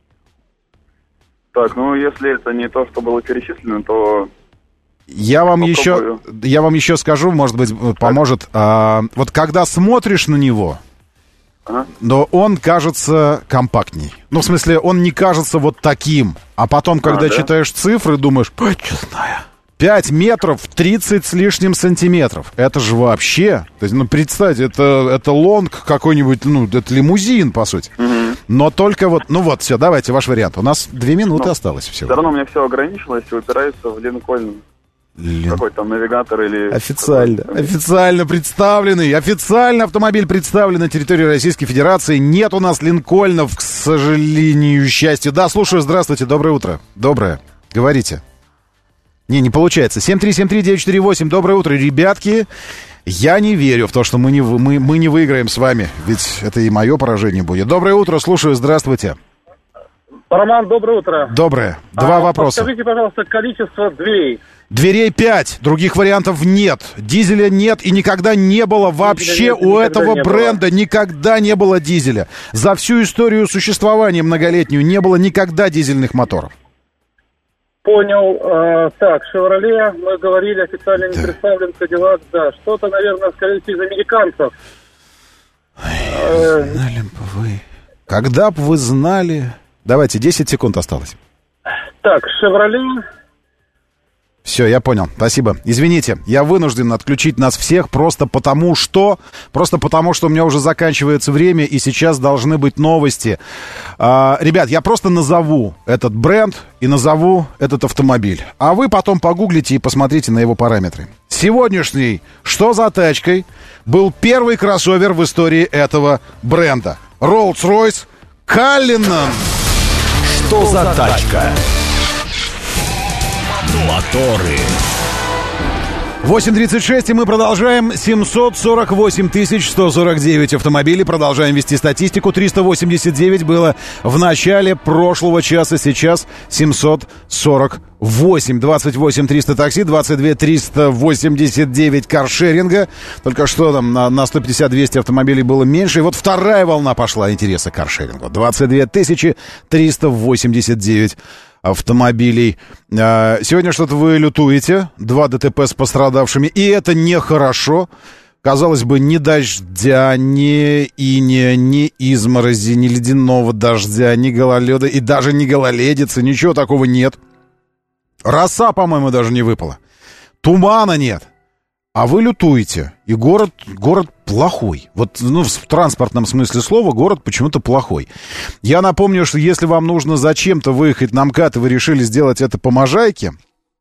Так, ну, если это не то, что было перечислено, то... Я вам, еще, я вам еще скажу, может быть, поможет. А, вот когда смотришь на него, ага. но он кажется компактней. Ну, в смысле, он не кажется вот таким. А потом, когда а, да? читаешь цифры, думаешь, почестная. пять метров тридцать с лишним сантиметров. Это же вообще... То есть, ну, представьте, это, это лонг какой-нибудь, ну, это лимузин, по сути. Угу. Но только вот... Ну вот, все, давайте, ваш вариант. У нас две минуты но осталось всего. Все равно у меня все ограничилось и упирается в Линкольн. Лин... Какой там навигатор или... Официально, официально представленный, официально автомобиль представлен на территории Российской Федерации. Нет у нас Линкольнов, к сожалению, счастью. Да, слушаю, здравствуйте, доброе утро. Доброе, говорите. Не, не получается. семь три семь три девять четыре восемь, доброе утро, ребятки. Я не верю в то, что мы не, мы, мы не выиграем с вами, ведь это и мое поражение будет. Доброе утро, слушаю, здравствуйте. Роман, доброе утро. Доброе. Два а, вопроса. Подскажите, пожалуйста, количество дверей. Дверей пять, других вариантов нет. Дизеля нет и никогда не было вообще нет, у этого бренда. Было. Никогда не было дизеля. За всю историю существования многолетнюю не было никогда дизельных моторов. Понял. А, так, Chevrolet, мы говорили, официально не да. представлен, Cadillac, да. Что-то, наверное, скорее всего, из американцев. Ой, знали бы вы. Когда бы вы знали... Давайте, десять секунд осталось. Так, Chevrolet... Все, я понял, спасибо. Извините, я вынужден отключить нас всех просто потому что... Просто потому что у меня уже заканчивается время, и сейчас должны быть новости. А, ребят, я просто назову этот бренд и назову этот автомобиль. А вы потом погуглите и посмотрите на его параметры. Сегодняшний «Что за тачкой» был первый кроссовер в истории этого бренда. Rolls-Royce Cullinan. Что за тачка? Моторы. восемь тридцать шесть, и мы продолжаем. семьсот сорок восемь тысяч сто сорок девять автомобилей. Продолжаем вести статистику. триста восемьдесят девять было в начале прошлого часа. Сейчас семьсот сорок восемь. двадцать восемь триста такси, двадцать два триста восемьдесят девять каршеринга. Только что там на, на сто пятьдесят - двести автомобилей было меньше. И вот вторая волна пошла интереса к каршерингу. двадцать две тысячи триста восемьдесят девять автомобилей. Сегодня что-то вы лютуете. Два ДТП с пострадавшими. И это нехорошо. Казалось бы, ни дождя, ни иния, ни изморози, ни ледяного дождя, ни гололеда и даже ни гололедицы. Ничего такого нет. Роса, по-моему, даже не выпала. Тумана нет. А вы лютуете. И город, город плохой. Вот, ну, в транспортном смысле слова, город почему-то плохой. Я напомню, что если вам нужно зачем-то выехать на МКАД, и вы решили сделать это по Можайке,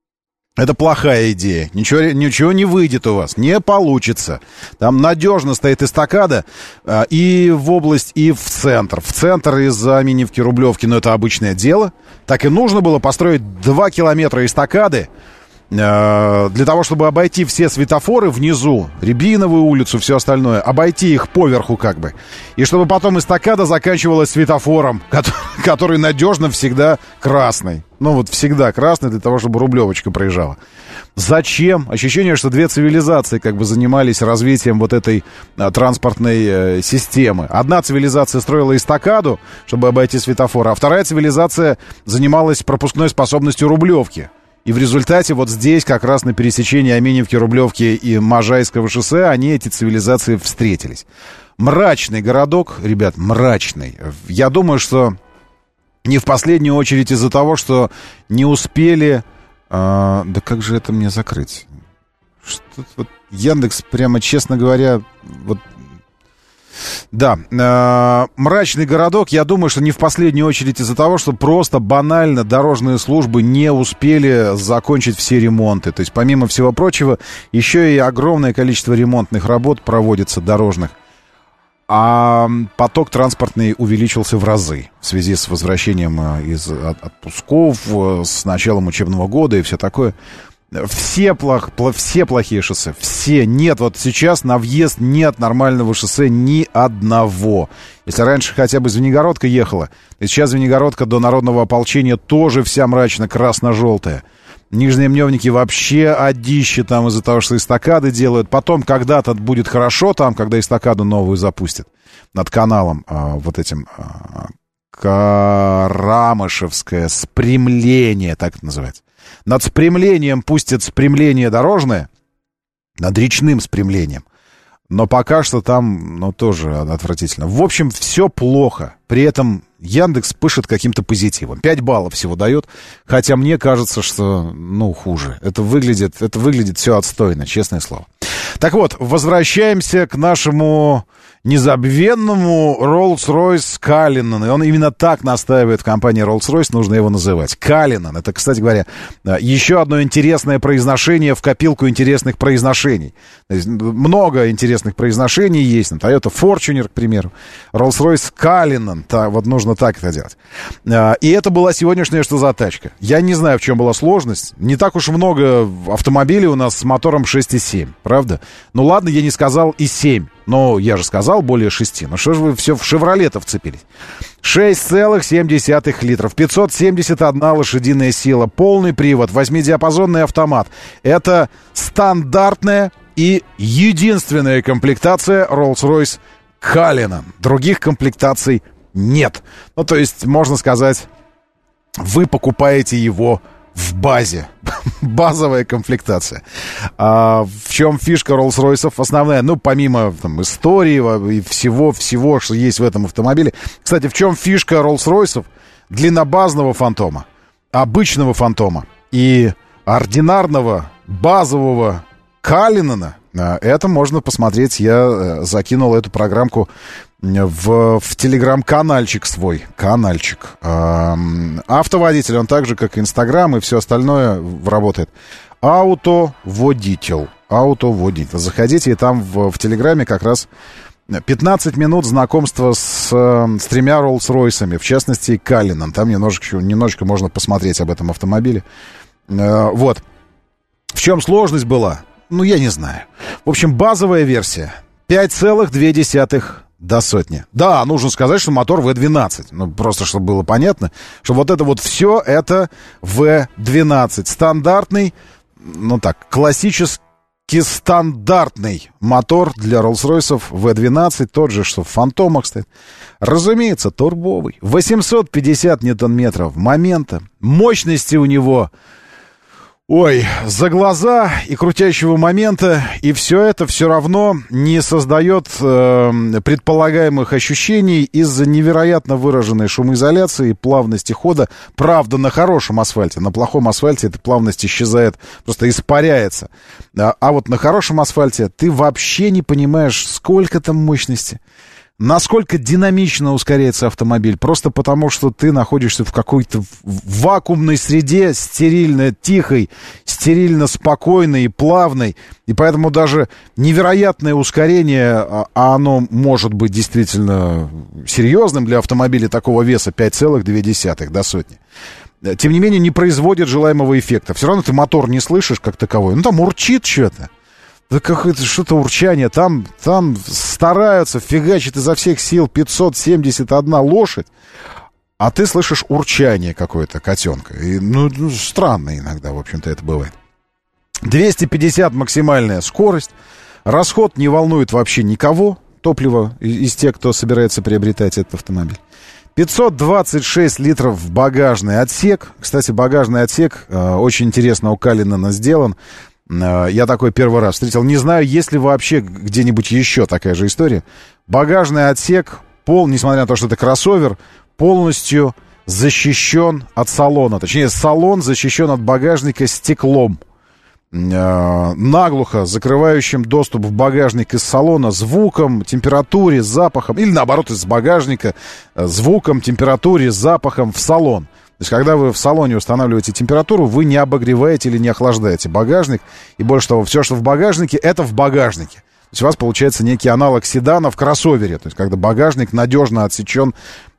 Это плохая идея. Ничего, ничего не выйдет у вас. Не получится. Там надежно стоит эстакада а, и в область, и в центр. В центр из-за Аминьевки, Рублевки, но это обычное дело. Так и нужно было построить два километра эстакады а, для того, чтобы обойти все светофоры внизу, Рябиновую улицу, все остальное, обойти их поверху как бы. И чтобы потом эстакада заканчивалась светофором, который, который надежно всегда красный. Ну, вот всегда красный для того, чтобы Рублевочка проезжала. Зачем? Ощущение, что две цивилизации как бы занимались развитием вот этой а, транспортной э, системы. Одна цивилизация строила эстакаду, чтобы обойти светофор, а вторая цивилизация занималась пропускной способностью Рублевки. И в результате вот здесь, как раз на пересечении Аминьевки, Рублевки и Можайского шоссе, они, эти цивилизации, встретились. Мрачный городок, ребят, мрачный. Я думаю, что... Не в последнюю очередь из-за того, что не успели... Э, да как же это мне закрыть? Что-то вот Яндекс, прямо честно говоря, вот... Да, э, мрачный городок, я думаю, что не в последнюю очередь из-за того, что просто банально дорожные службы не успели закончить все ремонты. То есть, помимо всего прочего, еще и огромное количество ремонтных работ проводится дорожных. А поток транспортный увеличился в разы в связи с возвращением из отпусков, с началом учебного года и все такое. Все, плох, все плохие шоссе, все. Нет, вот сейчас на въезд нет нормального шоссе ни одного. Если раньше хотя бы Звенигородка ехала, то сейчас Звенигородка до Народного ополчения тоже вся мрачно-красно-желтая. Нижние Мневники вообще одище там из-за того, что эстакады делают. Потом когда-то будет хорошо там, когда эстакаду новую запустят над каналом а, вот этим а, Карамышевское спрямление, так это называется. Над спрямлением пустят спрямление дорожное, над речным спрямлением. Но пока что там, ну, тоже отвратительно. В общем, все плохо. При этом Яндекс пышет каким-то позитивом. пять баллов всего дает. Хотя мне кажется, что, ну, хуже. Это выглядит, это выглядит все отстойно, честное слово. Так вот, возвращаемся к нашему незабвенному Rolls-Royce Cullinan. И он именно так настаивает в компании Rolls-Royce, нужно его называть. Cullinan. Это, кстати говоря, еще одно интересное произношение в копилку интересных произношений. То есть много интересных произношений есть. Toyota Fortuner, к примеру. Rolls-Royce Cullinan. Так, вот нужно так это делать. И это была сегодняшняя что за тачка. Я не знаю, в чем была сложность. Не так уж много автомобилей у нас с мотором шесть и семь. Правда? Ну ладно, я не сказал и семь. Но я же сказал более шести. Ну что же вы все в «Шевроле»-то вцепились? шесть целых семь десятых литров, пятьсот семьдесят одна лошадиная сила, полный привод, восьмидиапазонный автомат. Это стандартная и единственная комплектация Rolls-Royce Cullinan. Других комплектаций нет. Ну, то есть, можно сказать, вы покупаете его в базе. Базовая комплектация. А в чем фишка Rolls-Royce'ов основная? Ну, помимо там, истории и всего-всего, что есть в этом автомобиле. Кстати, в чем фишка Rolls-Royce'ов? Длиннобазного фантома, обычного фантома и ординарного базового Cullinan. Это можно посмотреть. Я закинул эту программку в, в телеграм-канальчик свой. Канальчик. Автоводитель, он так же, как и Инстаграм и все остальное работает. Автоводитель. Автоводитель. Заходите, и там в, в Телеграме как раз пятнадцать минут знакомства с, с тремя Rolls-Royce'ами, в частности, Cullinan. Там немножечко, немножечко можно посмотреть об этом автомобиле. Вот. В чем сложность была? Ну, я не знаю. В общем, базовая версия. пять целых две десятых до сотни. Да, нужно сказать, что мотор вэ двенадцать. Ну, просто, чтобы было понятно, что вот это вот все, это вэ двенадцать. Стандартный, ну так, классический стандартный мотор для Rolls-Royce'ов вэ двенадцать. Тот же, что в Фантомах стоит. Разумеется, турбовый. восемьсот пятьдесят ньютон-метров момента. Мощности у него... Ой, за глаза и крутящего момента, и все это все равно не создает э, предполагаемых ощущений из-за невероятно выраженной шумоизоляции и плавности хода. Правда, на хорошем асфальте, на плохом асфальте эта плавность исчезает, просто испаряется. А, а вот на хорошем асфальте ты вообще не понимаешь, сколько там мощности. насколько динамично ускоряется автомобиль, просто потому что ты находишься в какой-то вакуумной среде, стерильно тихой, стерильно спокойной и плавной, и поэтому даже невероятное ускорение, а оно может быть действительно серьезным для автомобиля такого веса, пять целых две десятых до сотни, тем не менее не производит желаемого эффекта. Все равно ты мотор не слышишь как таковой, ну там урчит что-то. Да какое-то что-то урчание. Там, там стараются, фигачат изо всех сил пятьсот семьдесят одна лошадь, а ты слышишь урчание какое-то котенка. И, ну, ну, странно иногда, в общем-то, это бывает. двести пятьдесят максимальная скорость. Расход не волнует вообще никого. Топливо из тех, кто собирается приобретать этот автомобиль. пятьсот двадцать шесть литров багажный отсек. Кстати, багажный отсек э, очень интересно у Калинена сделан. Я такой первый раз встретил. Не знаю, есть ли вообще где-нибудь еще такая же история. Багажный отсек, пол, несмотря на то, что это кроссовер, полностью защищен от салона. Точнее, салон защищен от багажника стеклом, наглухо закрывающим доступ в багажник из салона звуком, температуре, запахом. Или наоборот, из багажника звуком, температуре, запахом в салон. То есть, когда вы в салоне устанавливаете температуру, вы не обогреваете или не охлаждаете багажник. И больше того, все, что в багажнике, это в багажнике. То есть, у вас получается некий аналог седана в кроссовере. То есть, когда багажник надежно отсечен,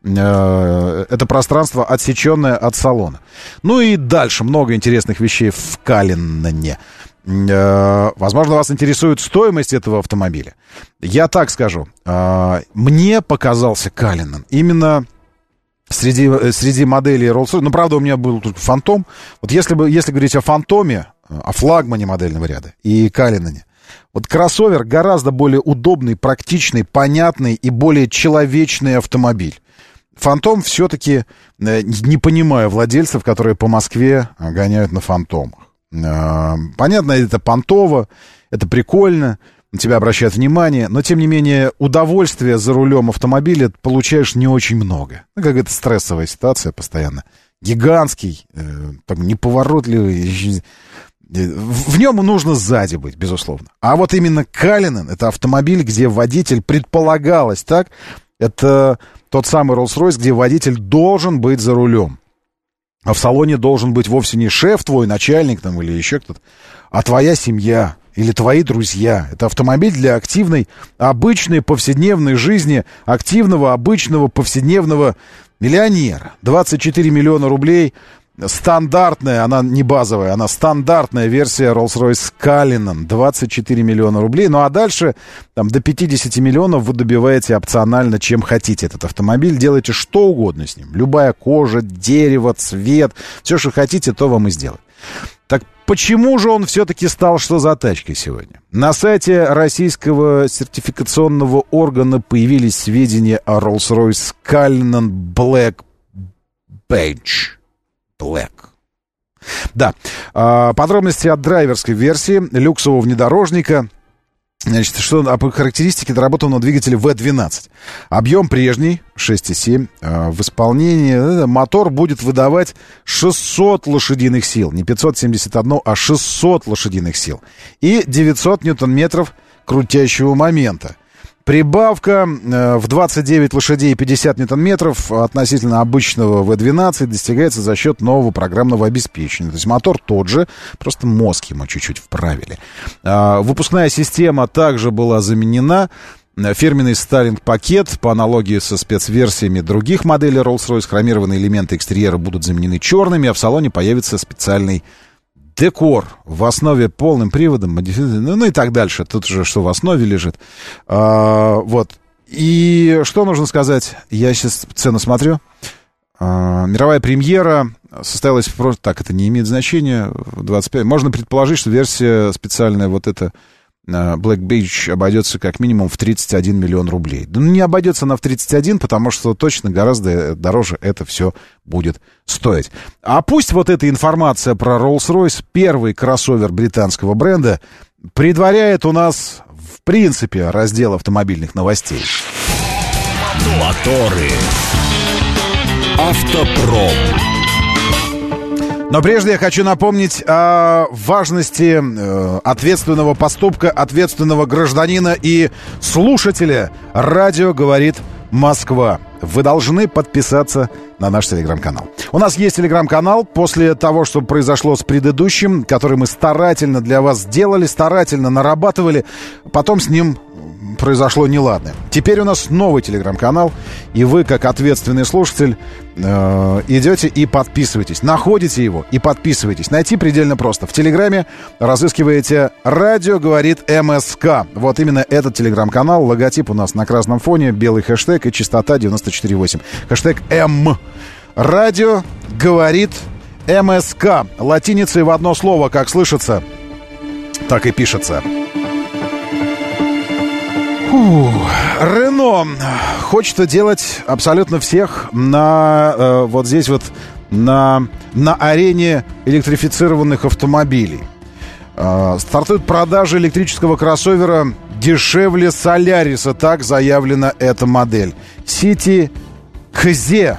э, это пространство отсеченное от салона. Ну и дальше много интересных вещей в Калинене. Э, возможно, вас интересует стоимость этого автомобиля. Я так скажу. Э, мне показался Калинен именно... Среди, среди моделей Rolls-Royce, ну, правда, у меня был только Фантом. Вот если, бы, если говорить о Фантоме, о флагмане модельного ряда и Калинене, вот кроссовер гораздо более удобный, практичный, понятный и более человечный автомобиль. Фантом все-таки, не понимаю владельцев, которые по Москве гоняют на Фантомах. Понятно, это понтово, это прикольно, на тебя обращают внимание, но, тем не менее, удовольствия за рулем автомобиля получаешь не очень много. Ну, какая-то стрессовая ситуация постоянно. Гигантский, э, там, неповоротливый. В нем нужно сзади быть, безусловно. А вот именно Калинен — это автомобиль, где водитель, предполагалось так, это тот самый Rolls-Royce, где водитель должен быть за рулем. А в салоне должен быть вовсе не шеф твой, начальник там или еще кто-то, а твоя семья или твои друзья. Это автомобиль для активной, обычной повседневной жизни, активного, обычного, повседневного миллионера. двадцать четыре миллиона рублей. Стандартная, она не базовая, она стандартная версия Rolls-Royce Cullinan. двадцать четыре миллиона рублей. Ну а дальше там, до пятьдесят миллионов вы добиваете опционально, чем хотите этот автомобиль. Делайте что угодно с ним. Любая кожа, дерево, цвет. Все, что хотите, то вам и сделают. Так почему же он все-таки стал что за тачкой сегодня? На сайте российского сертификационного органа появились сведения о Rolls-Royce Cullinan Black Beige. Black. Да, подробности от драйверской версии люксового внедорожника. Значит, что по характеристике доработанного двигателя вэ двенадцать. Объем прежний, шесть и семь. В исполнении мотор будет выдавать шестьсот лошадиных сил. Не пятьсот семьдесят один, а шестьсот лошадиных сил. И девятьсот ньютон-метров крутящего момента. Прибавка в двадцать девять лошадей и пятьдесят ньютон-метров относительно обычного вэ двенадцать достигается за счет нового программного обеспечения. То есть мотор тот же, просто мозг ему чуть-чуть вправили. Выпускная система также была заменена. Фирменный стайлинг-пакет по аналогии со спецверсиями других моделей Rolls-Royce. Хромированные элементы экстерьера будут заменены черными, а в салоне появится специальный декор в основе полным приводом, ну, ну и так дальше. Тут уже что в основе лежит. А, вот. И что нужно сказать? Я сейчас цену смотрю. А, мировая премьера состоялась просто... Так, это не имеет значения. двадцать пять. Можно предположить, что версия специальная вот эта Black Beige обойдется как минимум в тридцать один миллион рублей. Да, ну, не обойдется она в тридцать один, потому что точно гораздо дороже это все будет стоить. А пусть вот эта информация про Rolls-Royce, первый кроссовер британского бренда, предваряет у нас, в принципе, раздел автомобильных новостей. Моторы. Автопром. Но прежде я хочу напомнить о важности э, ответственного поступка, ответственного гражданина и слушателя. Радио говорит Москва. Вы должны подписаться на наш телеграм-канал. У нас есть телеграм-канал. После того, что произошло с предыдущим, который мы старательно для вас сделали, старательно нарабатывали, потом с ним произошло неладное. Теперь у нас новый телеграм-канал, и вы, как ответственный слушатель, э, идете и подписываетесь. Находите его и подписываетесь. Найти предельно просто. В Телеграме разыскиваете «Радио говорит МСК». Вот именно этот телеграм-канал. Логотип у нас на красном фоне, белый хэштег и частота девяносто четыре восемь. Хэштег М. «Радио говорит МСК». Латиницей в одно слово, как слышится, так и пишется. Рено хочет делать абсолютно всех на э, вот здесь вот на, на арене электрифицированных автомобилей. Э, стартует продажа электрического кроссовера дешевле Соляриса, так заявлена эта модель. City Кзе,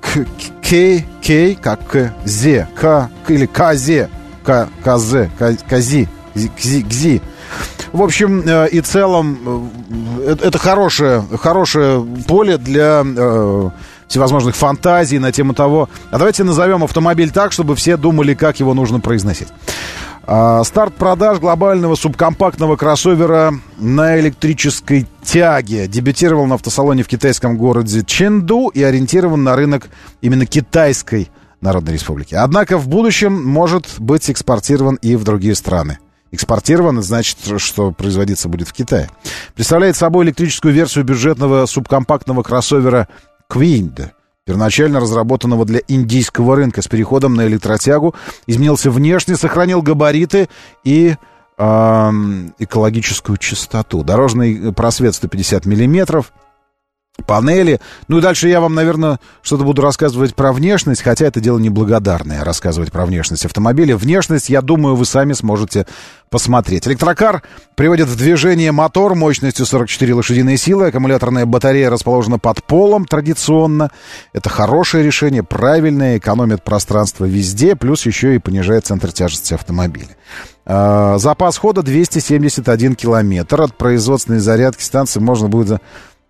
К, К, как Кзе, К или Казе, К, Казе, Кази, Гзи, Гзи. В общем и целом, это хорошее, хорошее поле для э, всевозможных фантазий на тему того. А давайте назовем автомобиль так, чтобы все думали, как его нужно произносить. А, старт продаж глобального субкомпактного кроссовера на электрической тяге дебютировал на автосалоне в китайском городе Чэнду и ориентирован на рынок именно Китайской Народной Республики. Однако в будущем может быть экспортирован и в другие страны. Экспортировано, значит, что производиться будет в Китае. Представляет собой электрическую версию бюджетного субкомпактного кроссовера Quid, первоначально разработанного для индийского рынка. С переходом на электротягу изменился внешне, сохранил габариты и э, экологическую чистоту. Дорожный просвет сто пятьдесят миллиметров. Панели. Ну и дальше я вам, наверное, что-то буду рассказывать про внешность, хотя это дело неблагодарное, рассказывать про внешность автомобиля. Внешность, я думаю, вы сами сможете посмотреть. Электрокар приводит в движение мотор мощностью сорок четыре лошадиные силы. Аккумуляторная батарея расположена под полом традиционно. Это хорошее решение, правильное, экономит пространство везде, плюс еще и понижает центр тяжести автомобиля. А, запас хода двести семьдесят один километр. От производственной зарядки станции можно будет...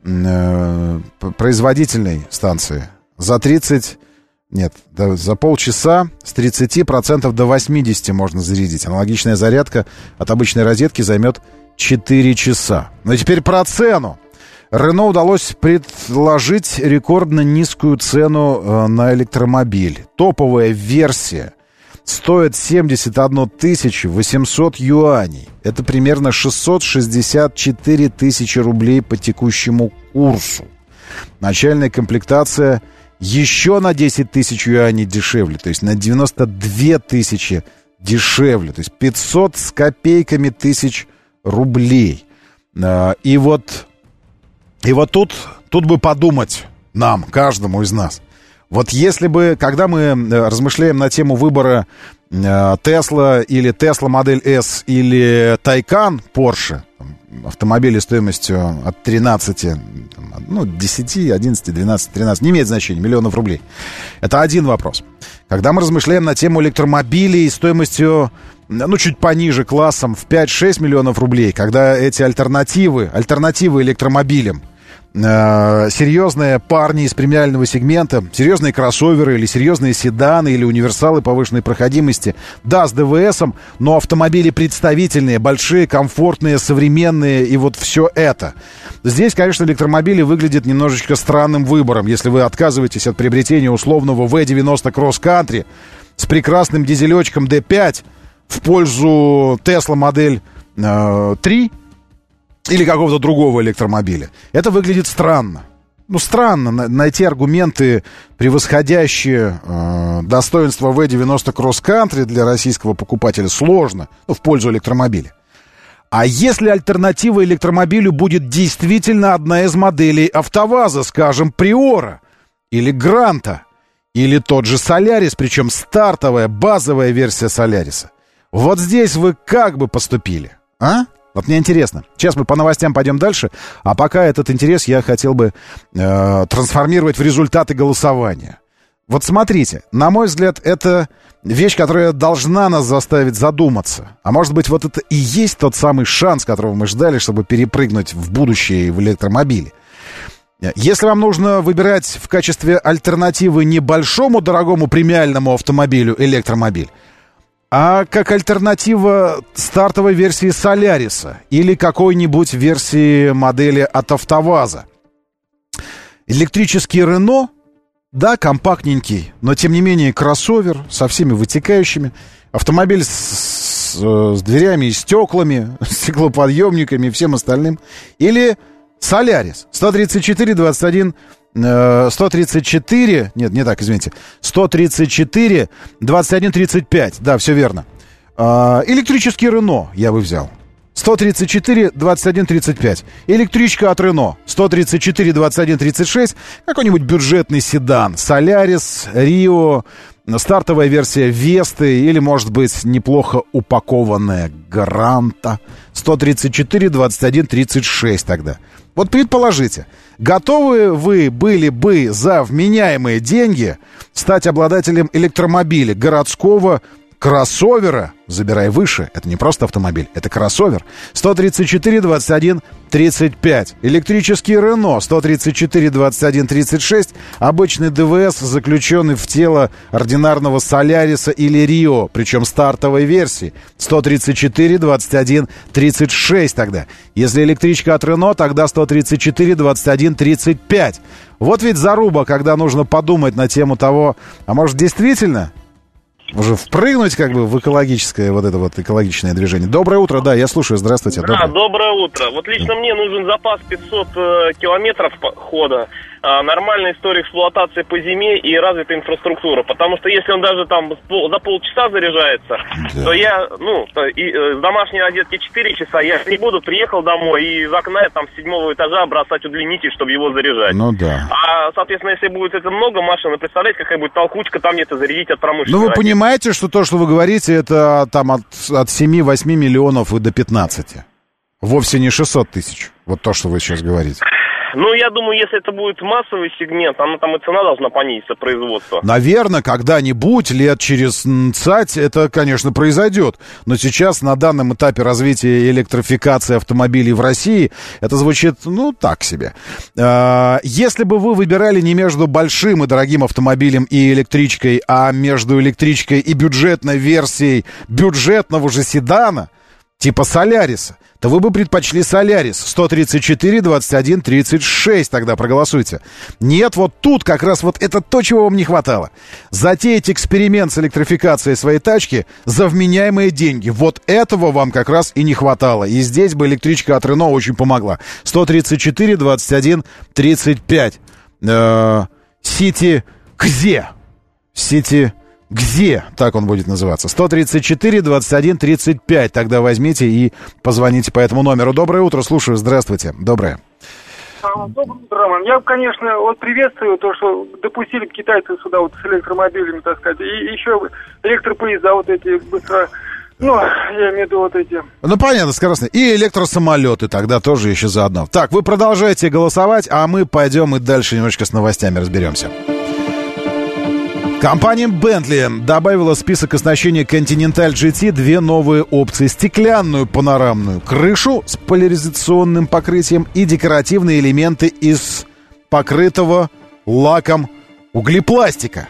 производительной станции за тридцать, нет, да, за полчаса с тридцати процентов до восьмидесяти можно зарядить. Аналогичная зарядка от обычной розетки займет четыре часа. Но теперь про цену. Рено удалось предложить рекордно низкую цену э, на электромобиль. Топовая версия стоит семьдесят одну тысячу восемьсот юаней. Это примерно шестьсот шестьдесят четыре тысячи рублей по текущему курсу. Начальная комплектация еще на десять тысяч юаней дешевле, то есть на девяносто две тысячи дешевле, то есть пятьсот с копейками тысяч рублей. И вот, и вот тут, тут бы подумать нам, каждому из нас. Вот если бы, когда мы размышляем на тему выбора Tesla или Tesla Модель S или Taycan Porsche, автомобили стоимостью от тринадцати, ну, десяти, одиннадцати, двенадцати, тринадцати, не имеет значения, миллионов рублей. Это один вопрос. Когда мы размышляем на тему электромобилей стоимостью, ну, чуть пониже классом в пять-шесть миллионов рублей, когда эти альтернативы, альтернативы электромобилям, серьезные парни из премиального сегмента, серьезные кроссоверы или серьезные седаны или универсалы повышенной проходимости, да, с ДВСом, но автомобили представительные, большие, комфортные, современные и вот все это. Здесь, конечно, электромобили выглядят немножечко странным выбором, если вы отказываетесь от приобретения условного вэ девяносто Cross Country с прекрасным дизелечком дэ пять в пользу Tesla модель э, три или какого-то другого электромобиля. Это выглядит странно. Ну, странно найти аргументы, превосходящие э, достоинство вэ девяносто Cross Country для российского покупателя. Сложно, ну, в пользу электромобиля. А если альтернатива электромобилю будет действительно одна из моделей АвтоВАЗа, скажем, Приора или Гранта, или тот же Солярис, причем стартовая, базовая версия Соляриса. Вот здесь вы как бы поступили, а? Вот мне интересно. Сейчас мы по новостям пойдем дальше, а пока этот интерес я хотел бы э, трансформировать в результаты голосования. Вот смотрите, на мой взгляд, это вещь, которая должна нас заставить задуматься. А может быть, вот это и есть тот самый шанс, которого мы ждали, чтобы перепрыгнуть в будущее в электромобиле. Если вам нужно выбирать в качестве альтернативы не большому дорогому премиальному автомобилю электромобиль, а как альтернатива стартовой версии Соляриса или какой-нибудь версии модели от АвтоВАЗа. Электрический Рено, да, компактненький, но тем не менее кроссовер со всеми вытекающими. Автомобиль с, с, с дверями и стеклами, стеклоподъемниками и всем остальным. Или Солярис сто тридцать четыре двадцать один сто тридцать четыре, нет, не так, извините, сто тридцать четыре двадцать один тридцать пять, да, все верно. Электрический Рено я бы взял. сто тридцать четыре двадцать один тридцать пять. Электричка от Рено сто тридцать четыре двадцать один тридцать шесть. Какой-нибудь бюджетный седан. Солярис, Рио, стартовая версия Весты или, может быть, неплохо упакованная Гранта. сто тридцать четыре двадцать один тридцать шесть тогда. Вот предположите, готовы вы были бы за вменяемые деньги стать обладателем электромобиля городского кроссовера, забирай выше, это не просто автомобиль, это кроссовер, сто тридцать четыре двадцать один тридцать пять, электрический Рено сто тридцать четыре двадцать один тридцать шесть, обычный ДВС, заключенный в тело ординарного Соляриса или Рио, причем стартовой версии, сто тридцать четыре двадцать один тридцать шесть тогда. Если электричка от Рено, тогда сто тридцать четыре двадцать один тридцать пять. Вот ведь заруба, когда нужно подумать на тему того, а может действительно уже впрыгнуть как бы в экологическое, вот это вот экологичное движение. Доброе утро, да, я слушаю, здравствуйте. Да, доброе, доброе утро. Вот лично мне нужен запас пятьсот э, километров хода, э, нормальная история эксплуатации по зиме и развитая инфраструктура. Потому что если он даже там за полчаса заряжается, да. то я, ну, то, и, э, с домашней розетки четыре часа, я не буду, приехал домой и из окна там с седьмого этажа бросать удлинитель, чтобы его заряжать. Ну да. А, соответственно, если будет это много машин, представляете, какая будет толкучка там где-то зарядить от промышленности. Ну вы понимаете, Понимаете, что то, что вы говорите, это там от, от семи-восьми миллионов и до пятнадцати. Вовсе не шестьсот тысяч. Вот то, что вы сейчас говорите. Ну, я думаю, если это будет массовый сегмент, оно там и цена должна понизиться, производство. Наверное, когда-нибудь, лет через цать, это, конечно, произойдет. Но сейчас, на данном этапе развития электрификации автомобилей в России, это звучит, ну, так себе. Если бы вы выбирали не между большим и дорогим автомобилем и электричкой, а между электричкой и бюджетной версией бюджетного же седана, типа Соляриса, то вы бы предпочли Солярис сто тридцать четыре двадцать один тридцать шесть, тогда проголосуйте. Нет, вот тут как раз вот это то, чего вам не хватало. Затеять эксперимент с электрификацией своей тачки за вменяемые деньги. Вот этого вам как раз и не хватало. И здесь бы электричка от Рено очень помогла. сто тридцать четыре двадцать один тридцать пять. Сити Кзе. Сити Где? Так он будет называться. сто тридцать четыре двадцать один тридцать пять. Тогда возьмите и позвоните по этому номеру. Доброе утро, слушаю. Здравствуйте. Доброе. Доброе утро, Роман. Я, конечно, вот приветствую то, что допустили китайцы сюда вот с электромобилями, так сказать. И еще электропоезда вот эти быстро... Ну, я имею в виду вот эти... Ну, понятно, скоростные. И электросамолеты тогда тоже еще заодно. Так, вы продолжаете голосовать, а мы пойдем и дальше немножко с новостями разберемся. Компания Bentley добавила в список оснащения Continental джи ти две новые опции. Стеклянную панорамную крышу с поляризационным покрытием и декоративные элементы из покрытого лаком углепластика.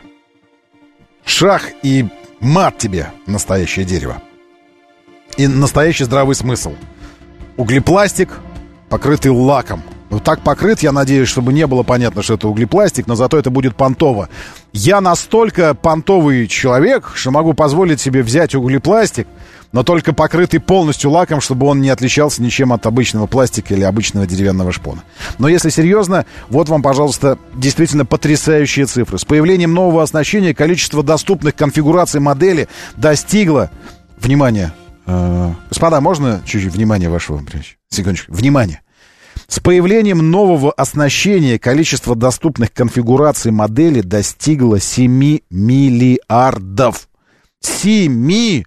Шах и мат тебе, настоящее дерево. И настоящий здравый смысл. Углепластик, покрытый лаком. Ну, так покрыт, я надеюсь, чтобы не было понятно, что это углепластик, но зато это будет понтово. Я настолько понтовый человек, что могу позволить себе взять углепластик, но только покрытый полностью лаком, чтобы он не отличался ничем от обычного пластика или обычного деревянного шпона. Но если серьезно, вот вам, пожалуйста, действительно потрясающие цифры. С появлением нового оснащения количество доступных конфигураций модели достигло... Внимание! Э, господа, можно чуть-чуть внимания вашего? Секундочку. Внимание! С появлением нового оснащения количество доступных конфигураций модели достигло семи миллиардов. семи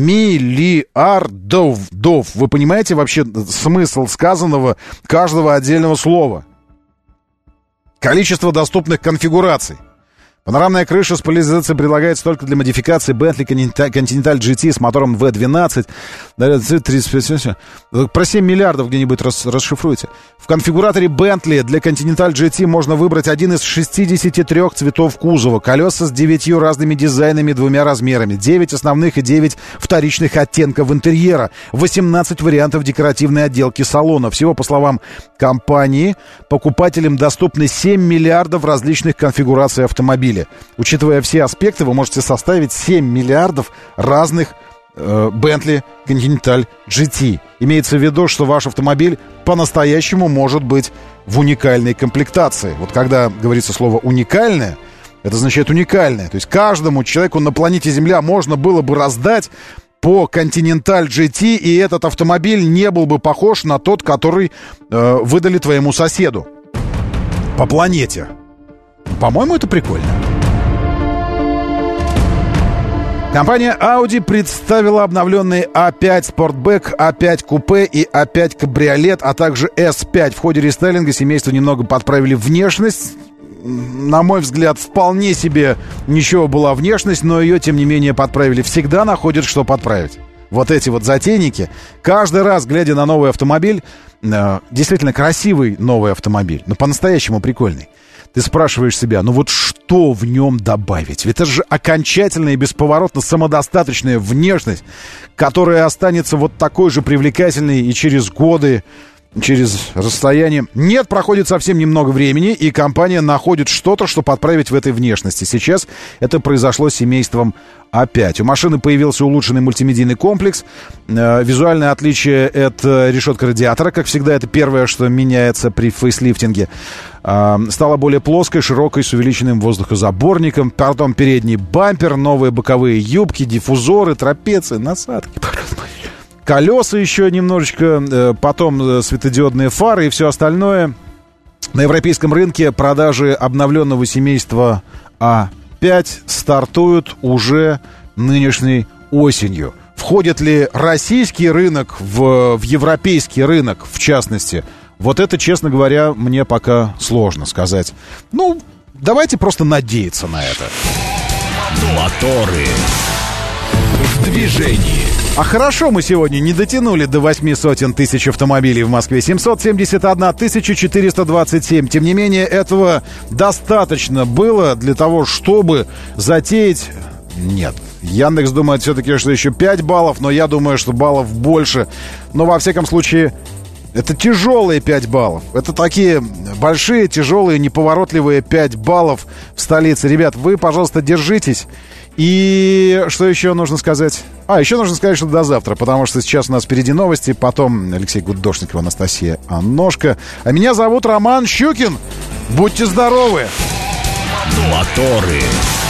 миллиардов. Вы понимаете вообще смысл сказанного каждого отдельного слова? Количество доступных конфигураций. Панорамная крыша с поляризацией предлагается только для модификации Bentley Continental джи ти с мотором ви двенадцать. Про семь миллиардов где-нибудь рас, расшифруйте. В конфигураторе Bentley для Continental джи ти можно выбрать один из шестидесяти трёх цветов кузова. Колеса с девятью разными дизайнами, двумя размерами. девять основных и девять вторичных оттенков интерьера. восемнадцать вариантов декоративной отделки салона. Всего, по словам компании, покупателям доступны семь миллиардов различных конфигураций автомобиля. Учитывая все аспекты, вы можете составить семь миллиардов разных э, Bentley Continental джи ти. Имеется в виду, что ваш автомобиль по-настоящему может быть в уникальной комплектации. Вот когда говорится слово «уникальное», это означает уникальное. То есть каждому человеку на планете Земля можно было бы раздать по Continental джи ти, и этот автомобиль не был бы похож на тот, который э, выдали твоему соседу по планете. По-моему, это прикольно. Компания Audi представила обновленные а пять Sportback, а пять Coupe и а пять Кабриолет, а также эс пять. В ходе рестайлинга семейство немного подправили внешность. На мой взгляд, вполне себе ничего была внешность, но ее, тем не менее, подправили. Всегда находят, что подправить. Вот эти вот затейники, каждый раз, глядя на новый автомобиль, э, действительно красивый новый автомобиль, но по-настоящему прикольный, ты спрашиваешь себя, ну вот что в нем добавить? Ведь это же окончательная и бесповоротно самодостаточная внешность, которая останется вот такой же привлекательной и через годы, через расстояние. Нет, проходит совсем немного времени, и компания находит что-то, что подправить в этой внешности. Сейчас это произошло с семейством а пять. У машины появился улучшенный мультимедийный комплекс. Э, визуальное отличие — это решетка радиатора. Как всегда, это первое, что меняется при фейслифтинге. Э, стала более плоской, широкой, с увеличенным воздухозаборником. Потом передний бампер, новые боковые юбки, диффузоры, трапеции, насадки. Колеса еще немножечко, потом светодиодные фары и все остальное. На европейском рынке продажи обновленного семейства а пять стартуют уже нынешней осенью. Входит ли российский рынок в, в европейский рынок, в частности? Вот это, честно говоря, мне пока сложно сказать. Ну, давайте просто надеяться на это. Моторы в движении. А хорошо мы сегодня не дотянули до восьми сотен тысяч автомобилей в Москве. семьсот семьдесят одна тысяча четыреста двадцать семь. Тем не менее, этого достаточно было для того, чтобы затеять... Нет. Яндекс думает все-таки, что еще пять баллов, но я думаю, что баллов больше. Но, во всяком случае, это тяжелые пять баллов. Это такие большие, тяжелые, неповоротливые пять баллов в столице. Ребят, вы, пожалуйста, держитесь. И что еще нужно сказать? А, еще нужно сказать, что до завтра, потому что сейчас у нас впереди новости, потом Алексей Гудошников, Анастасия Анношка. А меня зовут Роман Щукин. Будьте здоровы! Моторы.